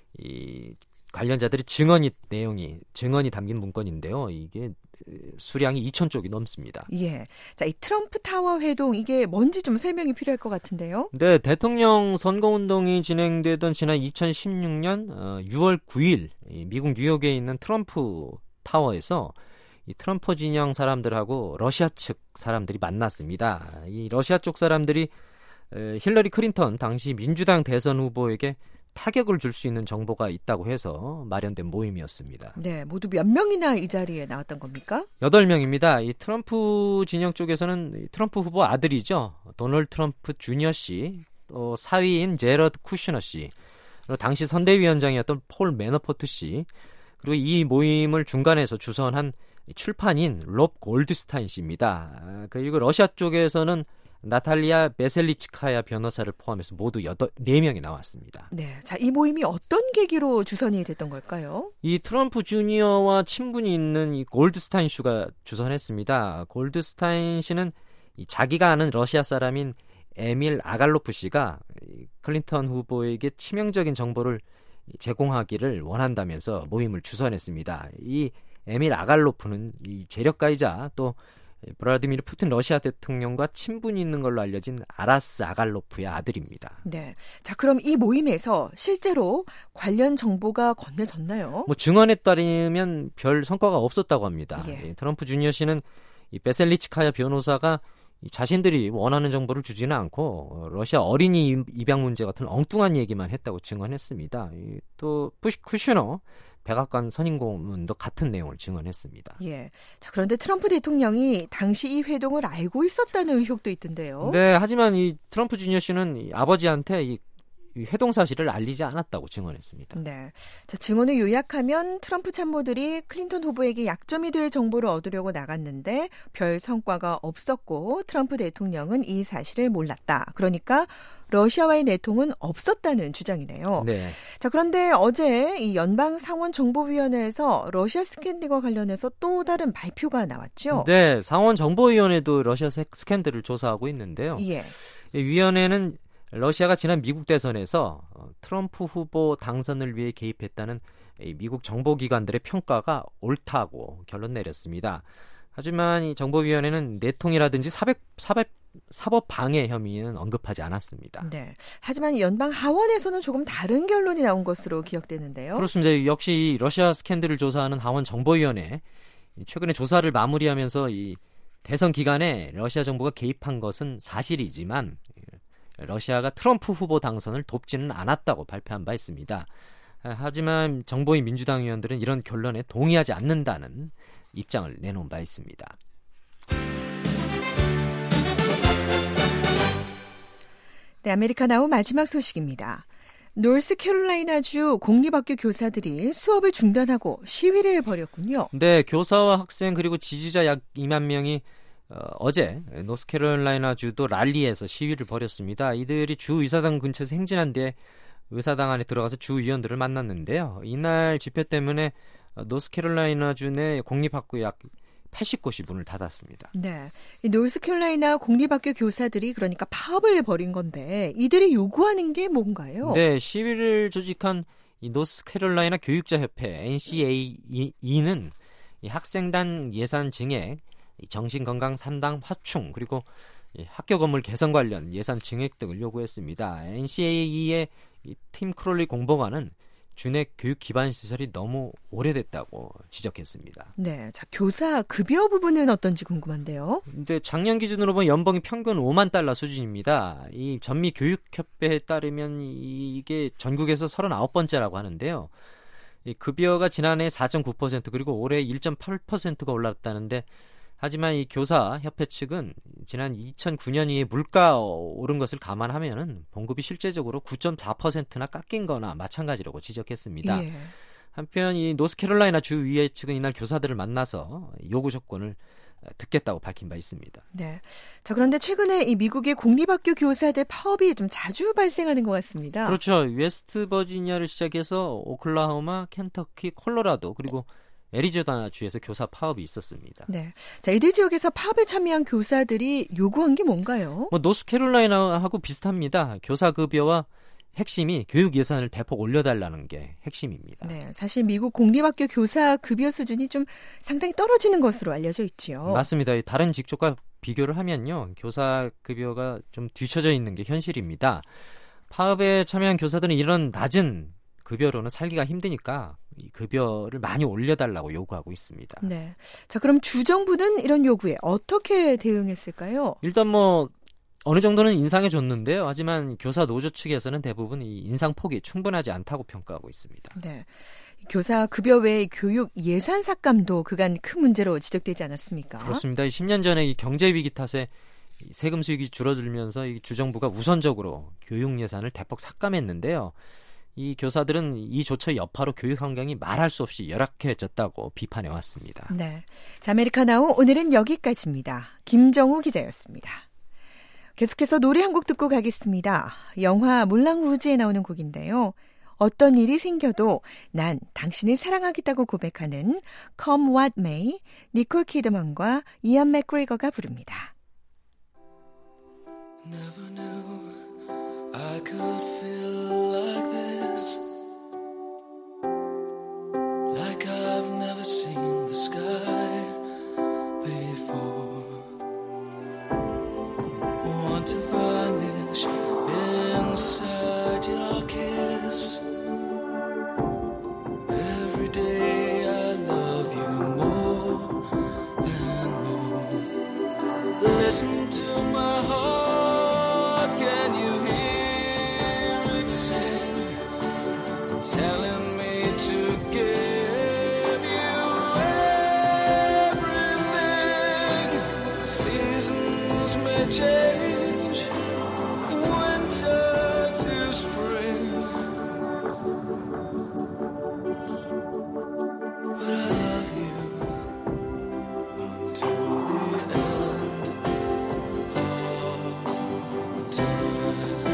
이 관련자들의 증언이 내용이 증언이 담긴 문건인데요. 이게 수량이 이천 쪽이 넘습니다. 예. 자, 이 트럼프 타워 회동 이게 뭔지 좀 설명이 필요할 것 같은데요. 네, 대통령 선거 운동이 진행되던 지난 이천십육 년 유월 구일 미국 뉴욕에 있는 트럼프 타워에서 이 트럼프 진영 사람들하고 러시아 측 사람들이 만났습니다. 이 러시아 쪽 사람들이 힐러리 클린턴 당시 민주당 대선 후보에게 타격을 줄 수 있는 정보가 있다고 해서 마련된 모임이었습니다. 네, 모두 몇 명이나 이 자리에 나왔던 겁니까? 여덟 명입니다. 이 트럼프 진영 쪽에서는 트럼프 후보 아들이죠. 도널드 트럼프 주니어 씨, 또 사위인 제러드 쿠슈너 씨, 그리고 당시 선대위원장이었던 폴 매너포트 씨, 그리고 이 모임을 중간에서 주선한 출판인 롭 골드스타인 씨입니다. 그리고 러시아 쪽에서는 나탈리아 베셀리츠카야 변호사를 포함해서 모두 여덟, 네 명이 나왔습니다. 네, 자, 이 모임이 어떤 계기로 주선이 됐던 걸까요? 이 트럼프 주니어와 친분이 있는 이 골드스타인 씨가 주선했습니다. 골드스타인 씨는 이 자기가 아는 러시아 사람인 에밀 아갈로프 씨가 클린턴 후보에게 치명적인 정보를 제공하기를 원한다면서 모임을 주선했습니다. 이 에밀 아갈로프는 이 재력가이자 또 브라디미르 푸틴 러시아 대통령과 친분이 있는 걸로 알려진 아라스 아갈로프의 아들입니다. 네. 자, 그럼 이 모임에서 실제로 관련 정보가 건네졌나요? 뭐 증언에 따르면 별 성과가 없었다고 합니다. 예. 트럼프 주니어 씨는 이 베셀리츠카야 변호사가 자신들이 원하는 정보를 주지는 않고 러시아 어린이 입양 문제 같은 엉뚱한 얘기만 했다고 증언했습니다. 또 쿠슈너 백악관 선임고문도 같은 내용을 증언했습니다. 예. 자, 그런데 트럼프 대통령이 당시 이 회동을 알고 있었다는 의혹도 있던데요. 네, 하지만 이 트럼프 주니어 씨는 이 아버지한테 이 회동 사실을 알리지 않았다고 증언했습니다. 네. 자, 증언을 요약하면 트럼프 참모들이 클린턴 후보에게 약점이 될 정보를 얻으려고 나갔는데 별 성과가 없었고 트럼프 대통령은 이 사실을 몰랐다. 그러니까 러시아와의 내통은 없었다는 주장이네요. 네. 자, 그런데 어제 이 연방상원정보위원회에서 러시아 스캔들과 관련해서 또 다른 발표가 나왔죠. 네, 상원정보위원회도 러시아 스캔들을 조사하고 있는데요. 예. 이 위원회는 러시아가 지난 미국 대선에서 트럼프 후보 당선을 위해 개입했다는 미국 정보기관들의 평가가 옳다고 결론 내렸습니다. 하지만 이 정보위원회는 내통이라든지 사백, 사백, 사법 방해 혐의는 언급하지 않았습니다. 네. 하지만 연방 하원에서는 조금 다른 결론이 나온 것으로 기억되는데요. 그렇습니다. 역시 러시아 스캔들을 조사하는 하원 정보위원회 최근에 조사를 마무리하면서 이 대선 기간에 러시아 정부가 개입한 것은 사실이지만 러시아가 트럼프 후보 당선을 돕지는 않았다고 발표한 바 있습니다. 하지만 정보위 민주당 의원들은 이런 결론에 동의하지 않는다는 입장을 내놓은 바 있습니다. 네, 아메리카나우 마지막 소식입니다. 노스캐롤라이나주 공립학교 교사들이 수업을 중단하고 시위를 벌였군요. 네, 교사와 학생 그리고 지지자 약 이만 명이 어, 어제 노스캐롤라이나주도 랄리에서 시위를 벌였습니다. 이들이 주 의사당 근처에서 행진한 뒤에 의사당 안에 들어가서 주 의원들을 만났는데요. 이날 집회 때문에 노스캐롤라이나주 내 공립학교 약 팔십 곳이 문을 닫았습니다. 네, 이 노스캐롤라이나 공립학교 교사들이 그러니까 파업을 벌인 건데 이들이 요구하는 게 뭔가요? 네, 시위를 조직한 이 노스캐롤라이나 교육자협회 엔씨에이이는 이 학생단 예산 증액, 이 정신건강 삼 당 확충, 그리고 이 학교 건물 개선 관련 예산 증액 등을 요구했습니다. 엔씨에이이의 이 팀 크롤리 공보관은 준핵 교육 기반 시설이 너무 오래됐다고 지적했습니다. 네, 자 교사 급여 부분은 어떤지 궁금한데요. 근데 작년 기준으로 보면 연봉이 평균 오만 달러 수준입니다. 이 전미 교육협회에 따르면 이게 전국에서 서른아홉 번째라고 하는데요. 이 급여가 지난해 사 점 구 퍼센트 그리고 올해 일 점 팔 퍼센트가 올랐다는데, 하지만 이 교사협회 측은 지난 이천구 년 이후에 물가 오른 것을 감안하면은 봉급이 실제적으로 구 점 사 퍼센트나 깎인 거나 마찬가지라고 지적했습니다. 예. 한편 이 노스캐롤라이나 주의회 측은 이날 교사들을 만나서 요구 조건을 듣겠다고 밝힌 바 있습니다. 네. 자, 그런데 최근에 이 미국의 공립학교 교사들 파업이 좀 자주 발생하는 것 같습니다. 그렇죠. 웨스트 버지니아를 시작해서 오클라호마, 켄터키, 콜로라도 그리고 애리조나 주에서 교사 파업이 있었습니다. 네. 자, 이들 지역에서 파업에 참여한 교사들이 요구한 게 뭔가요? 뭐 노스캐롤라이나하고 비슷합니다. 교사 급여와 핵심이 교육 예산을 대폭 올려달라는 게 핵심입니다. 네, 사실 미국 공립학교 교사 급여 수준이 좀 상당히 떨어지는 것으로 알려져 있지요. 맞습니다. 다른 직종과 비교를 하면요, 교사 급여가 좀 뒤처져 있는 게 현실입니다. 파업에 참여한 교사들은 이런 낮은 급여로는 살기가 힘드니까 이 급여를 많이 올려달라고 요구하고 있습니다. 네. 자, 그럼 주정부는 이런 요구에 어떻게 대응했을까요? 일단 뭐 어느 정도는 인상해 줬는데요. 하지만 교사 노조 측에서는 대부분 이 인상폭이 충분하지 않다고 평가하고 있습니다. 네. 교사 급여 외의 교육 예산 삭감도 그간 큰 문제로 지적되지 않았습니까? 그렇습니다. 십 년 전에 이 경제 위기 탓에 세금 수익이 줄어들면서 이 주정부가 우선적으로 교육 예산을 대폭 삭감했는데요. 이 교사들은 이 조처 여파로 교육 환경이 말할 수 없이 열악해졌다고 비판해 왔습니다. 네. 자, 아메리카나오 오늘은 여기까지입니다. 김정우 기자였습니다. 계속해서 노래 한 곡 듣고 가겠습니다. 영화 몰랑 루즈에 나오는 곡인데요. 어떤 일이 생겨도 난 당신을 사랑하겠다고 고백하는 Come What May, 니콜 키드먼과 이안 맥그리거가 부릅니다. Never knew I could feel like this, like I've never seen the sky before. Want to vanish inside your kiss. Every day I love you more and more. Listen to my heart, can you hear it sing? Telling me to give you everything. Seasons may change, winter to spring, but I love you until the end of time.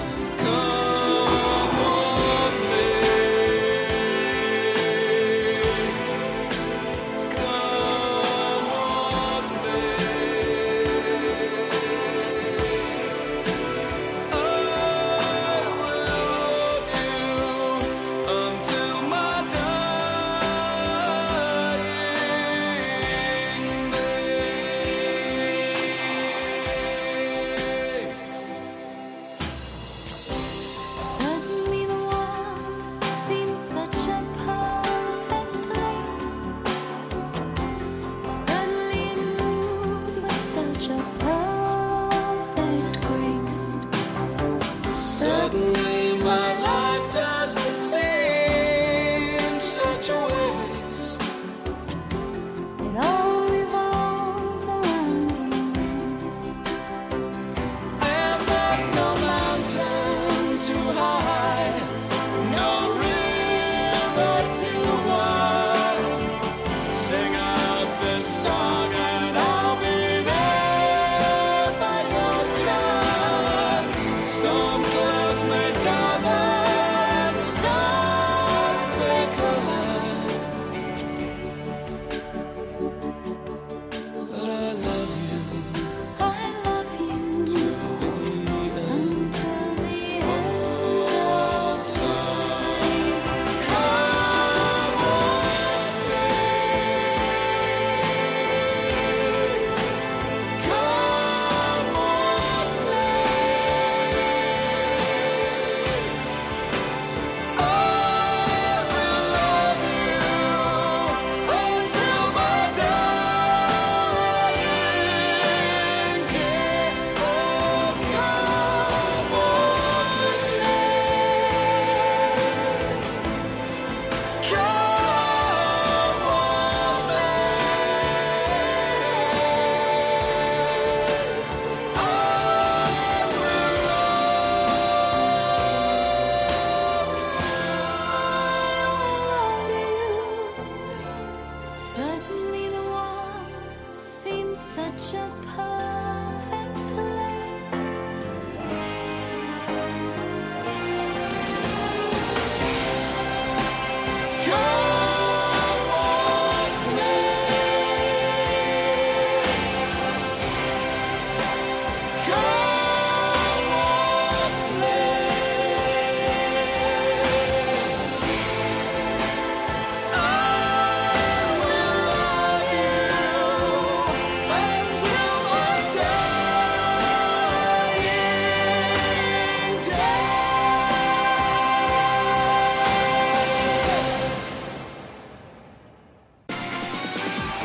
Come on, May. Come on, May. I will love you until my dying day. Suddenly the world seems such a perfect place. Suddenly it moves with such a perfect grace. Suddenly my life doesn't seem such a waste. It all revolves around you. And there's no mountain too high, no river too wide. Sing out this song and I'll be there by your side. Storm clouds may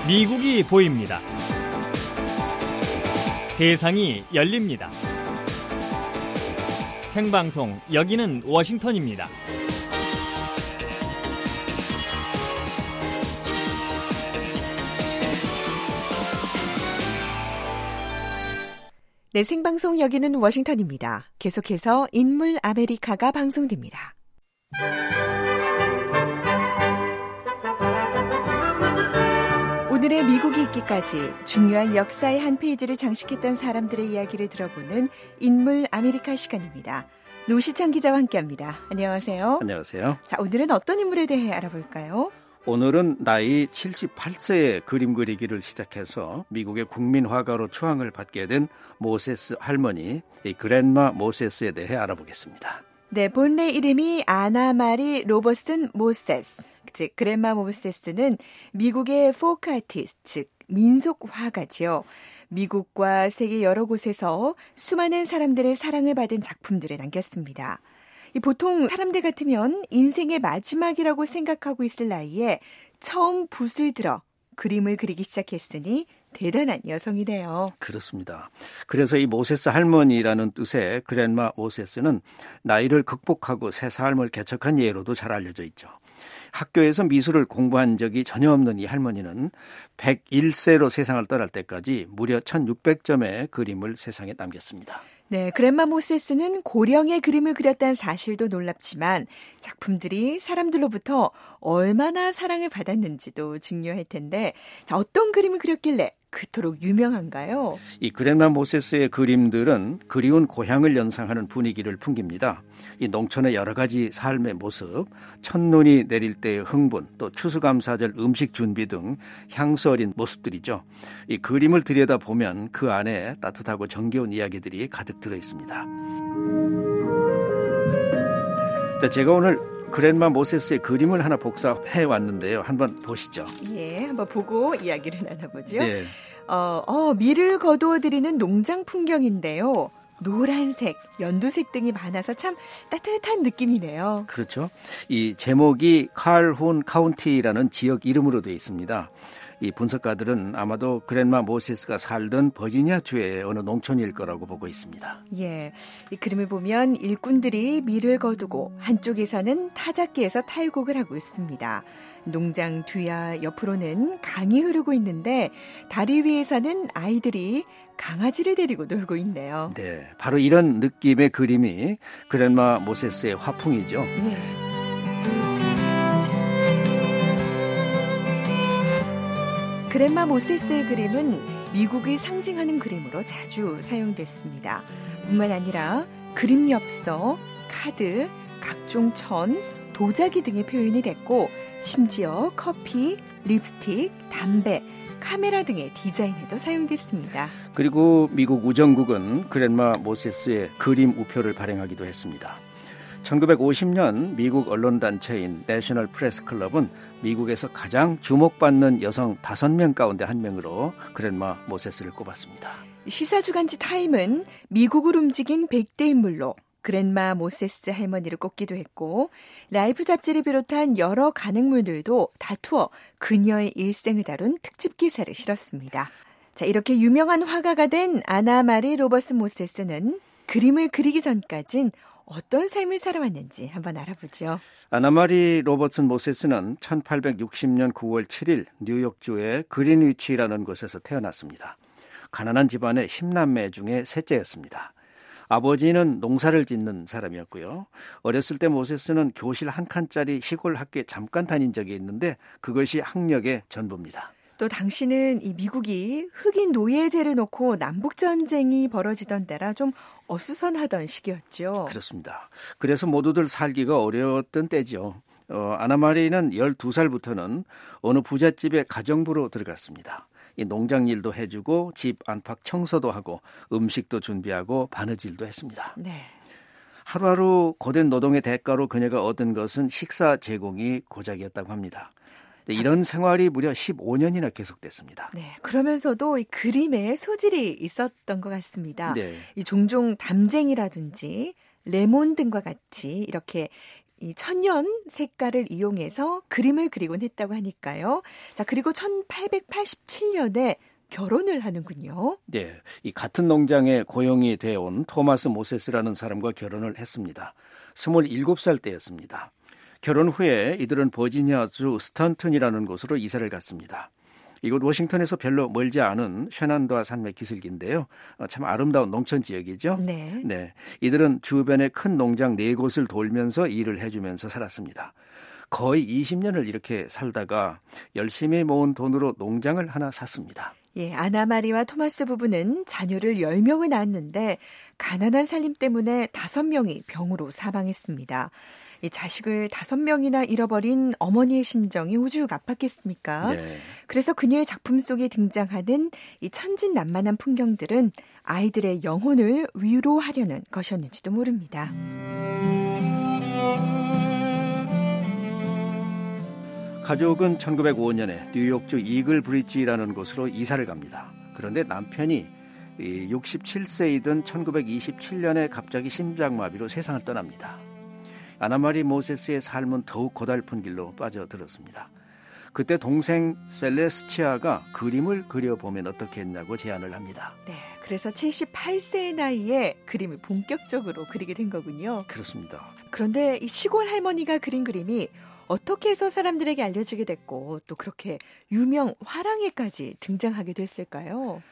미국이 보입니다. 세상이 열립니다. 생방송 여기는 워싱턴입니다. 네, 생방송 여기는 워싱턴입니다. 계속해서 인물 아메리카가 방송됩니다. 오늘의 미국이 있기까지 중요한 역사의 한 페이지를 장식했던 사람들의 이야기를 들어보는 인물 아메리카 시간입니다. 노시창 기자와 함께합니다. 안녕하세요. 안녕하세요. 자, 오늘은 어떤 인물에 대해 알아볼까요? 오늘은 나이 칠십팔 세에 그림 그리기를 시작해서 미국의 국민 화가로 추앙을 받게 된 모세스 할머니, 이 그랜마 모세스에 대해 알아보겠습니다. 네, 본래 이름이 아나 마리 로버슨 모세스, 즉 그랜마 모세스는 미국의 포크 아티스트, 즉 민속 화가지요. 미국과 세계 여러 곳에서 수많은 사람들의 사랑을 받은 작품들을 남겼습니다. 보통 사람들 같으면 인생의 마지막이라고 생각하고 있을 나이에 처음 붓을 들어 그림을 그리기 시작했으니 대단한 여성이네요. 그렇습니다. 그래서 이 모세스 할머니라는 뜻의 그랜마 모세스는 나이를 극복하고 새 삶을 개척한 예로도 잘 알려져 있죠. 학교에서 미술을 공부한 적이 전혀 없는 이 할머니는 백일 세로 세상을 떠날 때까지 무려 천육백 점의 그림을 세상에 남겼습니다. 네, 그랜마 모세스는 고령의 그림을 그렸다는 사실도 놀랍지만 작품들이 사람들로부터 얼마나 사랑을 받았는지도 중요할 텐데, 자, 어떤 그림을 그렸길래 그토록 유명한가요? 이 그랜마 모세스의 그림들은 그리운 고향을 연상하는 분위기를 풍깁니다. 이 농촌의 여러 가지 삶의 모습, 첫눈이 내릴 때의 흥분, 또 추수감사절 음식 준비 등 향수 어린 모습들이죠. 이 그림을 들여다보면 그 안에 따뜻하고 정겨운 이야기들이 가득 들어 있습니다. 자, 제가 오늘 그랜마 모세스의 그림을 하나 복사해 왔는데요. 한번 보시죠. 예, 한번 보고 이야기를 나눠보죠. 네. 어, 어, 밀을 거두어드리는 농장 풍경인데요. 노란색, 연두색 등이 많아서 참 따뜻한 느낌이네요. 그렇죠. 이 제목이 칼훈 카운티라는 지역 이름으로 되어 있습니다. 이 분석가들은 아마도 그랜마 모세스가 살던 버지니아 주의 어느 농촌일 거라고 보고 있습니다. 예, 이 그림을 보면 일꾼들이 밀을 거두고 한쪽에서는 타작기에서 탈곡을 하고 있습니다. 농장 뒤와 옆으로는 강이 흐르고 있는데 다리 위에서는 아이들이 강아지를 데리고 놀고 있네요. 네, 바로 이런 느낌의 그림이 그랜마 모세스의 화풍이죠. 예. 그랜마 모세스의 그림은 미국을 상징하는 그림으로 자주 사용됐습니다. 뿐만 아니라 그림 엽서, 카드, 각종 천, 도자기 등의 표현이 됐고 심지어 커피, 립스틱, 담배, 카메라 등의 디자인에도 사용됐습니다. 그리고 미국 우정국은 그랜마 모세스의 그림 우표를 발행하기도 했습니다. 천구백오십 년 미국 언론단체인 내셔널 프레스 클럽은 미국에서 가장 주목받는 여성 다섯 명 가운데 한 명으로 그랜마 모세스를 꼽았습니다. 시사주간지 타임은 미국을 움직인 백 대 인물로 그랜마 모세스 할머니를 꼽기도 했고 라이프 잡지를 비롯한 여러 간행물들도 다투어 그녀의 일생을 다룬 특집 기사를 실었습니다. 자, 이렇게 유명한 화가가 된 아나 마리 로버스 모세스는 그림을 그리기 전까진 어떤 삶을 살아왔는지 한번 알아보죠. 아나마리 로버슨 모세스는 천팔백육십 년 구월 칠일 뉴욕주의 그린위치라는 곳에서 태어났습니다. 가난한 집안의 십남매 중에 셋째였습니다. 아버지는 농사를 짓는 사람이었고요. 어렸을 때 모세스는 교실 한 칸짜리 시골 학교에 잠깐 다닌 적이 있는데 그것이 학력의 전부입니다. 또 당시는 이 미국이 흑인 노예제를 놓고 남북전쟁이 벌어지던 때라 좀 어수선하던 시기였죠. 그렇습니다. 그래서 모두들 살기가 어려웠던 때죠. 어, 아나마리는 열두 살부터는 어느 부잣집에 가정부로 들어갔습니다. 이 농장 일도 해주고 집 안팎 청소도 하고 음식도 준비하고 바느질도 했습니다. 네. 하루하루 고된 노동의 대가로 그녀가 얻은 것은 식사 제공이 고작이었다고 합니다. 네, 이런 생활이 무려 십오 년이나 계속됐습니다. 네, 그러면서도 이 그림에 소질이 있었던 것 같습니다. 네. 이 종종 담쟁이라든지 레몬 등과 같이 이렇게 이 천연 색깔을 이용해서 그림을 그리곤 했다고 하니까요. 자, 그리고 천팔백팔십칠 년에 결혼을 하는군요. 네, 이 같은 농장에 고용이 되어온 토마스 모세스라는 사람과 결혼을 했습니다. 스물일곱 살 때였습니다. 결혼 후에 이들은 버지니아주 스턴튼이라는 곳으로 이사를 갔습니다. 이곳 워싱턴에서 별로 멀지 않은 쉐난도아 산맥 기슭인데요. 참 아름다운 농촌 지역이죠. 네. 네, 이들은 주변에 큰 농장 네 곳을 돌면서 일을 해주면서 살았습니다. 거의 이십 년을 이렇게 살다가 열심히 모은 돈으로 농장을 하나 샀습니다. 예, 아나마리와 토마스 부부는 자녀를 열 명을 낳았는데 가난한 살림 때문에 다섯 명이 병으로 사망했습니다. 이 자식을 다섯 명이나 잃어버린 어머니의 심정이 오죽 아팠겠습니까? 네. 그래서 그녀의 작품 속에 등장하는 이 천진난만한 풍경들은 아이들의 영혼을 위로하려는 것이었는지도 모릅니다. 가족은 천구백오 년에 뉴욕주 이글 브리지라는 곳으로 이사를 갑니다. 그런데 남편이 육십칠 세이던 천구백이십칠 년에 갑자기 심장마비로 세상을 떠납니다. 아나마리 모세스의 삶은 더욱 고달픈 길로 빠져들었습니다. 그때 동생 셀레스치아가 그림을 그려보면 어떻겠냐고 제안을 합니다. 네, 그래서 칠십팔 세의 나이에 그림을 본격적으로 그리게 된 거군요. 그렇습니다. 그런데 이 시골 할머니가 그린 그림이 어떻게 해서 사람들에게 알려지게 됐고 또 그렇게 유명 화랑에까지 등장하게 됐을까요?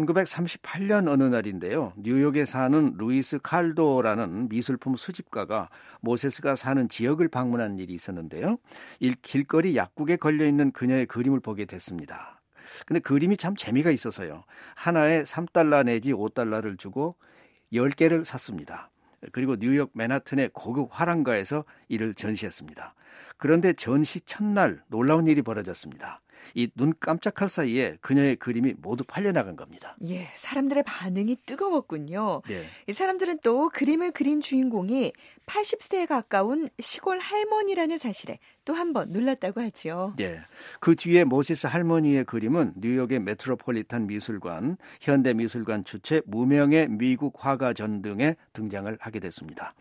천구백삼십팔 년 어느 날인데요. 뉴욕에 사는 루이스 칼도라는 미술품 수집가가 모세스가 사는 지역을 방문한 일이 있었는데요. 일 길거리 약국에 걸려있는 그녀의 그림을 보게 됐습니다. 근데 그림이 참 재미가 있어서요. 하나에 삼 달러 내지 오 달러를 주고 열 개를 샀습니다. 그리고 뉴욕 맨하튼의 고급 화랑가에서 이를 전시했습니다. 그런데 전시 첫날 놀라운 일이 벌어졌습니다. 이 눈 깜짝할 사이에 그녀의 그림이 모두 팔려나간 겁니다. 예, 사람들의 반응이 뜨거웠군요. 네. 이 사람들은 또 그림을 그린 주인공이 팔십 세에 가까운 시골 할머니라는 사실에 또 한 번 놀랐다고 하죠. 네. 그 뒤에 모세스 할머니의 그림은 뉴욕의 메트로폴리탄 미술관, 현대미술관 주최 무명의 미국 화가전 등에 등장을 하게 됐습니다.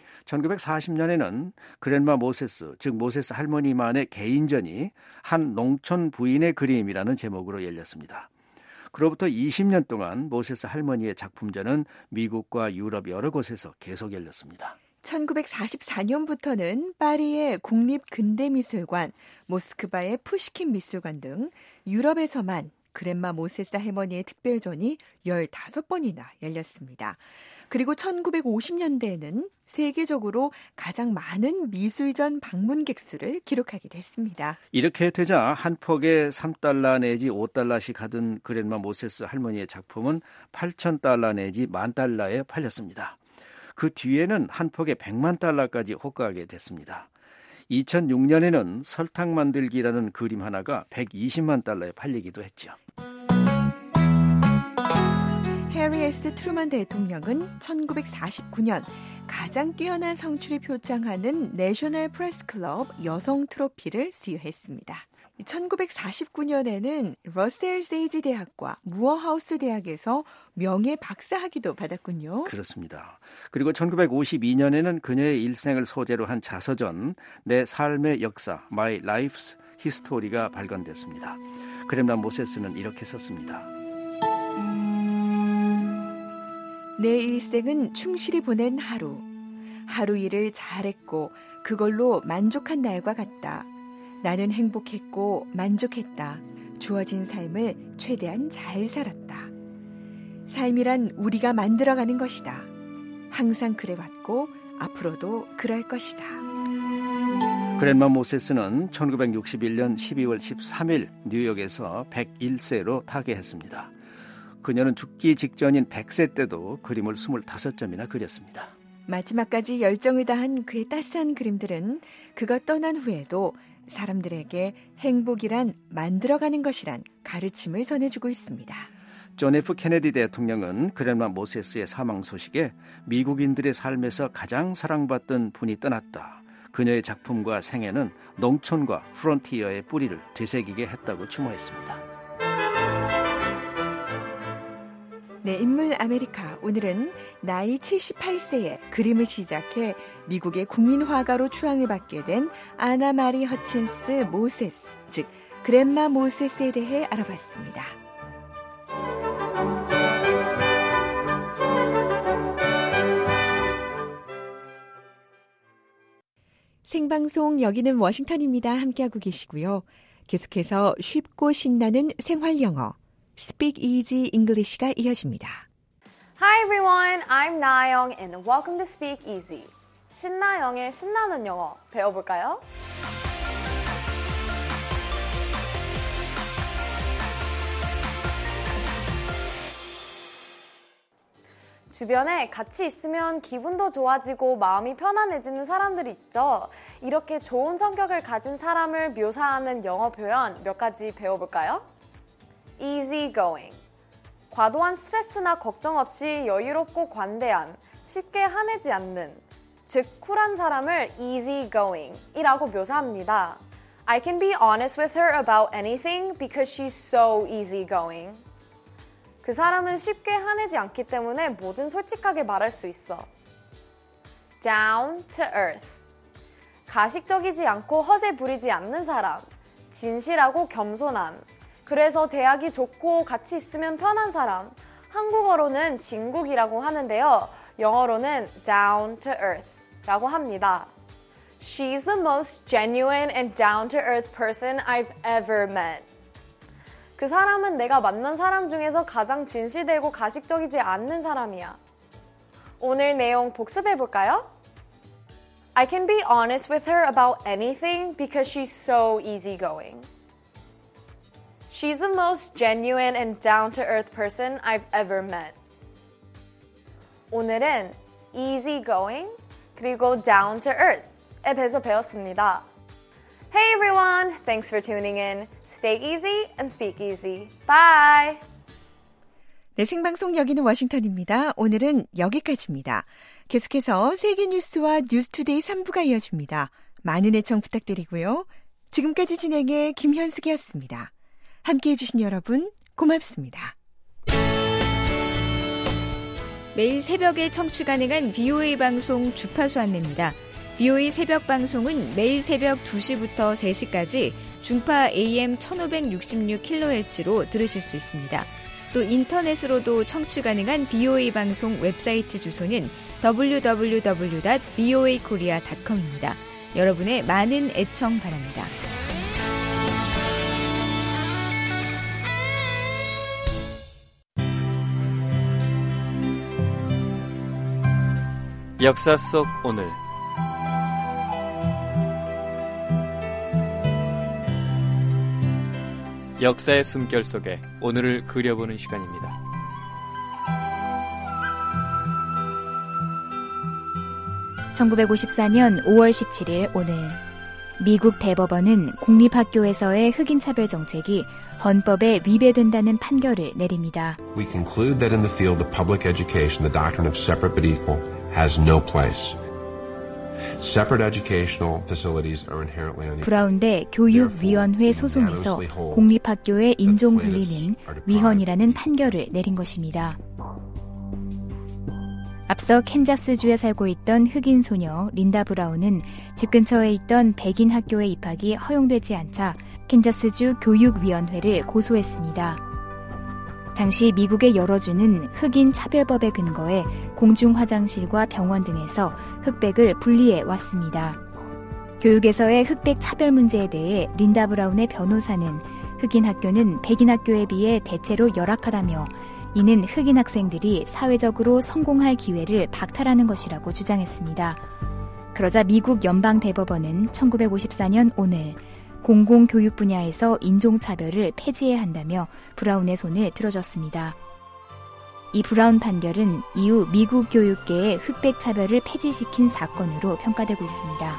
천구백사십 년에는 그랜마 모세스, 즉 모세스 할머니만의 개인전이 한 농촌 부인의 그림이라는 제목으로 열렸습니다. 그로부터 이십 년 동안 모세스 할머니의 작품전은 미국과 유럽 여러 곳에서 계속 열렸습니다. 천구백사십사 년부터는 파리의 국립근대미술관, 모스크바의 푸시킨 미술관 등 유럽에서만 그랜마 모세스 할머니의 특별전이 열다섯 번이나 열렸습니다. 그리고 천구백오십 년대에는 세계적으로 가장 많은 미술전 방문객 수를 기록하게 됐습니다. 이렇게 되자 한 폭에 삼 달러 내지 오 달러씩 하던 그랜마 모세스 할머니의 작품은 팔천 달러 내지 만 달러에 팔렸습니다. 그 뒤에는 한 폭에 백만 달러까지 호가하게 됐습니다. 이천육 년에는 설탕 만들기라는 그림 하나가 백이십만 달러에 팔리기도 했죠. 해리 에스 트루먼 대통령은 천구백사십구 년 가장 뛰어난 성취를 표창하는 내셔널 프레스 클럽 여성 트로피를 수여했습니다. 천구백사십구 년에는 러셀 세이지 대학과 무어하우스 대학에서 명예 박사학위도 받았군요. 그렇습니다. 그리고 천구백오십이 년에는 그녀의 일생을 소재로 한 자서전 내 삶의 역사 My Life's History가 발간됐습니다. 그랜마 모세스는 이렇게 썼습니다. 내 일생은 충실히 보낸 하루. 하루 일을 잘했고 그걸로 만족한 날과 같다. 나는 행복했고 만족했다. 주어진 삶을 최대한 잘 살았다. 삶이란 우리가 만들어가는 것이다. 항상 그래왔고 앞으로도 그럴 것이다. 그랜마 모세스는 천구백육십일 년 십이월 십삼일 뉴욕에서 백일 세로 타계했습니다. 그녀는 죽기 직전인 백 세 때도 그림을 스물다섯 점이나 그렸습니다. 마지막까지 열정을 다한 그의 따스한 그림들은 그가 떠난 후에도 사람들에게 행복이란 만들어가는 것이란 가르침을 전해주고 있습니다. 존 에프 케네디 대통령은 그랜마 모세스의 사망 소식에 미국인들의 삶에서 가장 사랑받던 분이 떠났다. 그녀의 작품과 생애는 농촌과 프론티어의 뿌리를 되새기게 했다고 추모했습니다. 네, 인물 아메리카. 오늘은 나이 칠십팔 세에 그림을 시작해 미국의 국민 화가로 추앙을 받게 된 아나 마리 허친스 모세스, 즉 그랜마 모세스에 대해 알아봤습니다. 생방송 여기는 워싱턴입니다. 함께하고 계시고요. 계속해서 쉽고 신나는 생활 영어 Speak Easy English가 이어집니다. Hi everyone, I'm 나영 and welcome to Speak Easy. 신나영의 신나는 영어 배워볼까요? 주변에 같이 있으면 기분도 좋아지고 마음이 편안해지는 사람들이 있죠. 이렇게 좋은 성격을 가진 사람을 묘사하는 영어 표현 몇 가지 배워볼까요? easy going. 과도한 스트레스나 걱정 없이 여유롭고 관대한, 쉽게 화내지 않는, 즉 쿨한 사람을 easy going 이라고 묘사합니다. I can be honest with her about anything because she's so easy going. 그 사람은 쉽게 화내지 않기 때문에 뭐든 솔직하게 말할 수 있어. down to earth. 가식적이지 않고 허세 부리지 않는 사람, 진실하고 겸손한, 그래서 대하기 좋고 같이 있으면 편한 사람, 한국어로는 진국이라고 하는데요. 영어로는 down to earth 라고 합니다. She's the most genuine and down to earth person I've ever met. 그 사람은 내가 만난 사람 중에서 가장 진실되고 가식적이지 않는 사람이야. 오늘 내용 복습해볼까요? I can be honest with her about anything because she's so easygoing. She's the most genuine and down-to-earth person I've ever met. 오늘은 easygoing 그리고 down-to-earth에 대해서 배웠습니다. Hey everyone, thanks for tuning in. Stay easy and speak easy. Bye! 네, 생방송 여기는 워싱턴입니다. 오늘은 여기까지입니다. 계속해서 세계 뉴스와 뉴스투데이 삼 부가 이어집니다. 많은 애청 부탁드리고요. 지금까지 진행의 김현숙이었습니다. 함께해 주신 여러분 고맙습니다. 매일 새벽에 청취 가능한 비오에이 방송 주파수 안내입니다. 비오에이 새벽 방송은 매일 새벽 두 시부터 세 시까지 중파 에이엠 천오백육십육 킬로헤르츠로 들으실 수 있습니다. 또 인터넷으로도 청취 가능한 비오에이 방송 웹사이트 주소는 더블유 더블유 더블유 닷 비오에이 코리아 닷 컴입니다. 여러분의 많은 애청 바랍니다. 역사 속 오늘 역사의 숨결 속에 오늘을 그려보는 시간입니다. 천구백오십사 년 오월 십칠일 오늘 미국 대법원은 공립학교에서의 흑인차별 정책이 헌법에 위배된다는 판결을 내립니다. We conclude that in the field of public education, the doctrine of separate but equal has no place. Separate educational facilities are inherently unequal. 브라운 대 교육위원회 소송에서 공립학교의 인종 분리는 위헌이라는 판결을 내린 것입니다. 앞서 캔자스주에 살고 있던 흑인 소녀 린다 브라운은 집 근처에 있던 백인 학교에 입학이 허용되지 않자 캔자스주 교육위원회를 고소했습니다. 당시 미국의 여러 주는 흑인 차별법에 근거해 공중 화장실과 병원 등에서 흑백을 분리해 왔습니다. 교육에서의 흑백 차별 문제에 대해 린다 브라운의 변호사는 흑인 학교는 백인 학교에 비해 대체로 열악하다며 이는 흑인 학생들이 사회적으로 성공할 기회를 박탈하는 것이라고 주장했습니다. 그러자 미국 연방대법원은 천구백오십사 년 오늘 공공교육 분야에서 인종차별을 폐지해야 한다며 브라운의 손을 들어줬습니다. 이 브라운 판결은 이후 미국 교육계의 흑백 차별을 폐지시킨 사건으로 평가되고 있습니다.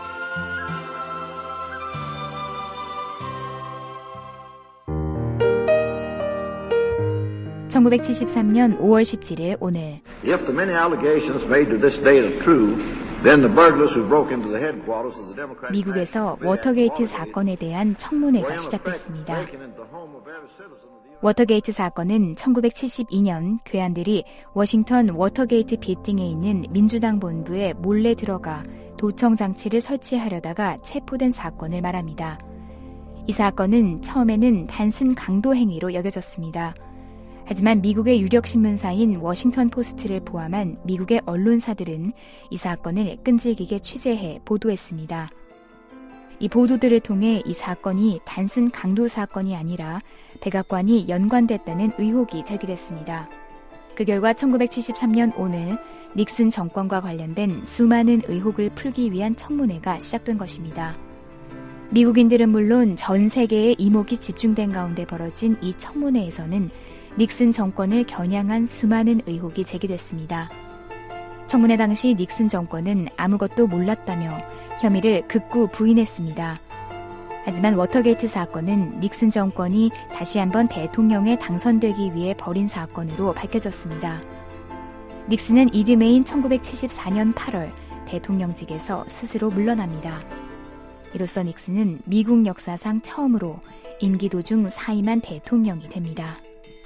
천구백칠십삼 년 오월 십칠일 오늘 If the many allegations made to this date are true, then the burglars who broke into the headquarters of the Democratic 미국에서 워터게이트 사건에 대한 청문회가 시작됐습니다. 워터게이트 사건은 천구백칠십이 년 괴한들이 워싱턴 워터게이트 빌딩에 있는 민주당 본부에 몰래 들어가 도청 장치를 설치하려다가 체포된 사건을 말합니다. 이 사건은 처음에는 단순 강도 행위로 여겨졌습니다. 하지만 미국의 유력 신문사인 워싱턴 포스트를 포함한 미국의 언론사들은 이 사건을 끈질기게 취재해 보도했습니다. 이 보도들을 통해 이 사건이 단순 강도 사건이 아니라 백악관이 연관됐다는 의혹이 제기됐습니다. 그 결과 천구백칠십삼 년 오늘 닉슨 정권과 관련된 수많은 의혹을 풀기 위한 청문회가 시작된 것입니다. 미국인들은 물론 전 세계의 이목이 집중된 가운데 벌어진 이 청문회에서는 닉슨 정권을 겨냥한 수많은 의혹이 제기됐습니다. 청문회 당시 닉슨 정권은 아무것도 몰랐다며 혐의를 극구 부인했습니다. 하지만 워터게이트 사건은 닉슨 정권이 다시 한번 대통령에 당선되기 위해 벌인 사건으로 밝혀졌습니다. 닉슨은 이듬해인 천구백칠십사 년 팔월 대통령직에서 스스로 물러납니다. 이로써 닉슨은 미국 역사상 처음으로 임기 도중 사임한 대통령이 됩니다.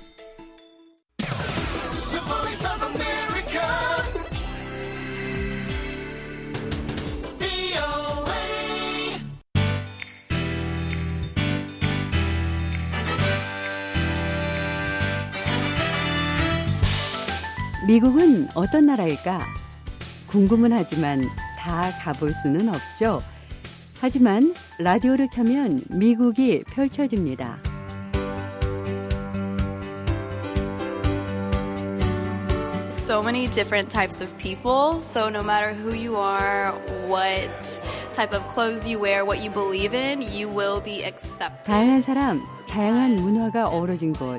미국은 어떤 나라일까? 궁금은 하지만 다 가볼 수는 없죠. 하지만 라디오를 켜면 미국이 펼쳐집니다. So many different types of people, so no matter who you are, what type of clothes you wear, what you believe in, you will be accepted. 다양한 사람, 다양한 문화가 어우러진 곳.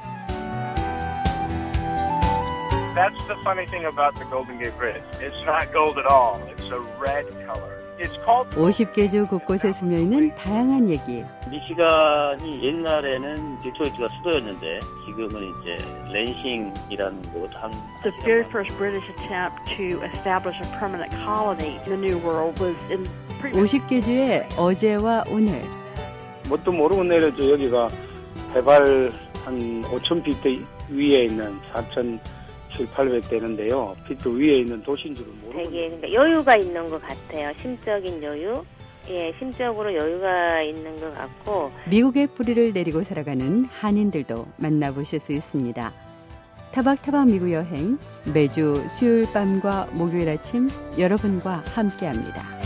That's the funny thing about the Golden Gate Bridge. It's not gold at all. It's a red color. It's called. 오십 개 주 곳곳에 스며있는 다양한 얘기. 미시간이 옛날에는 디트로이트가 수도였는데 지금은 이제 랜싱이라는 곳 한. The very first British attempt to establish a permanent colony in the New World was in. 오십 개 주의 어제와 오늘. 뭣도 모르고 내려줘. 여기가 해발 한 오천 피트 위에 있는 사천. 칠팔백 되는데요. 피트 위에 있는 도시인 줄은 모르고. 되게 그러니까 여유가 있는 것 같아요. 심적인 여유. 예, 심적으로 여유가 있는 것 같고. 미국의 뿌리를 내리고 살아가는 한인들도 만나보실 수 있습니다. 타박타박 미국 여행 매주 수요일 밤과 목요일 아침 여러분과 함께합니다.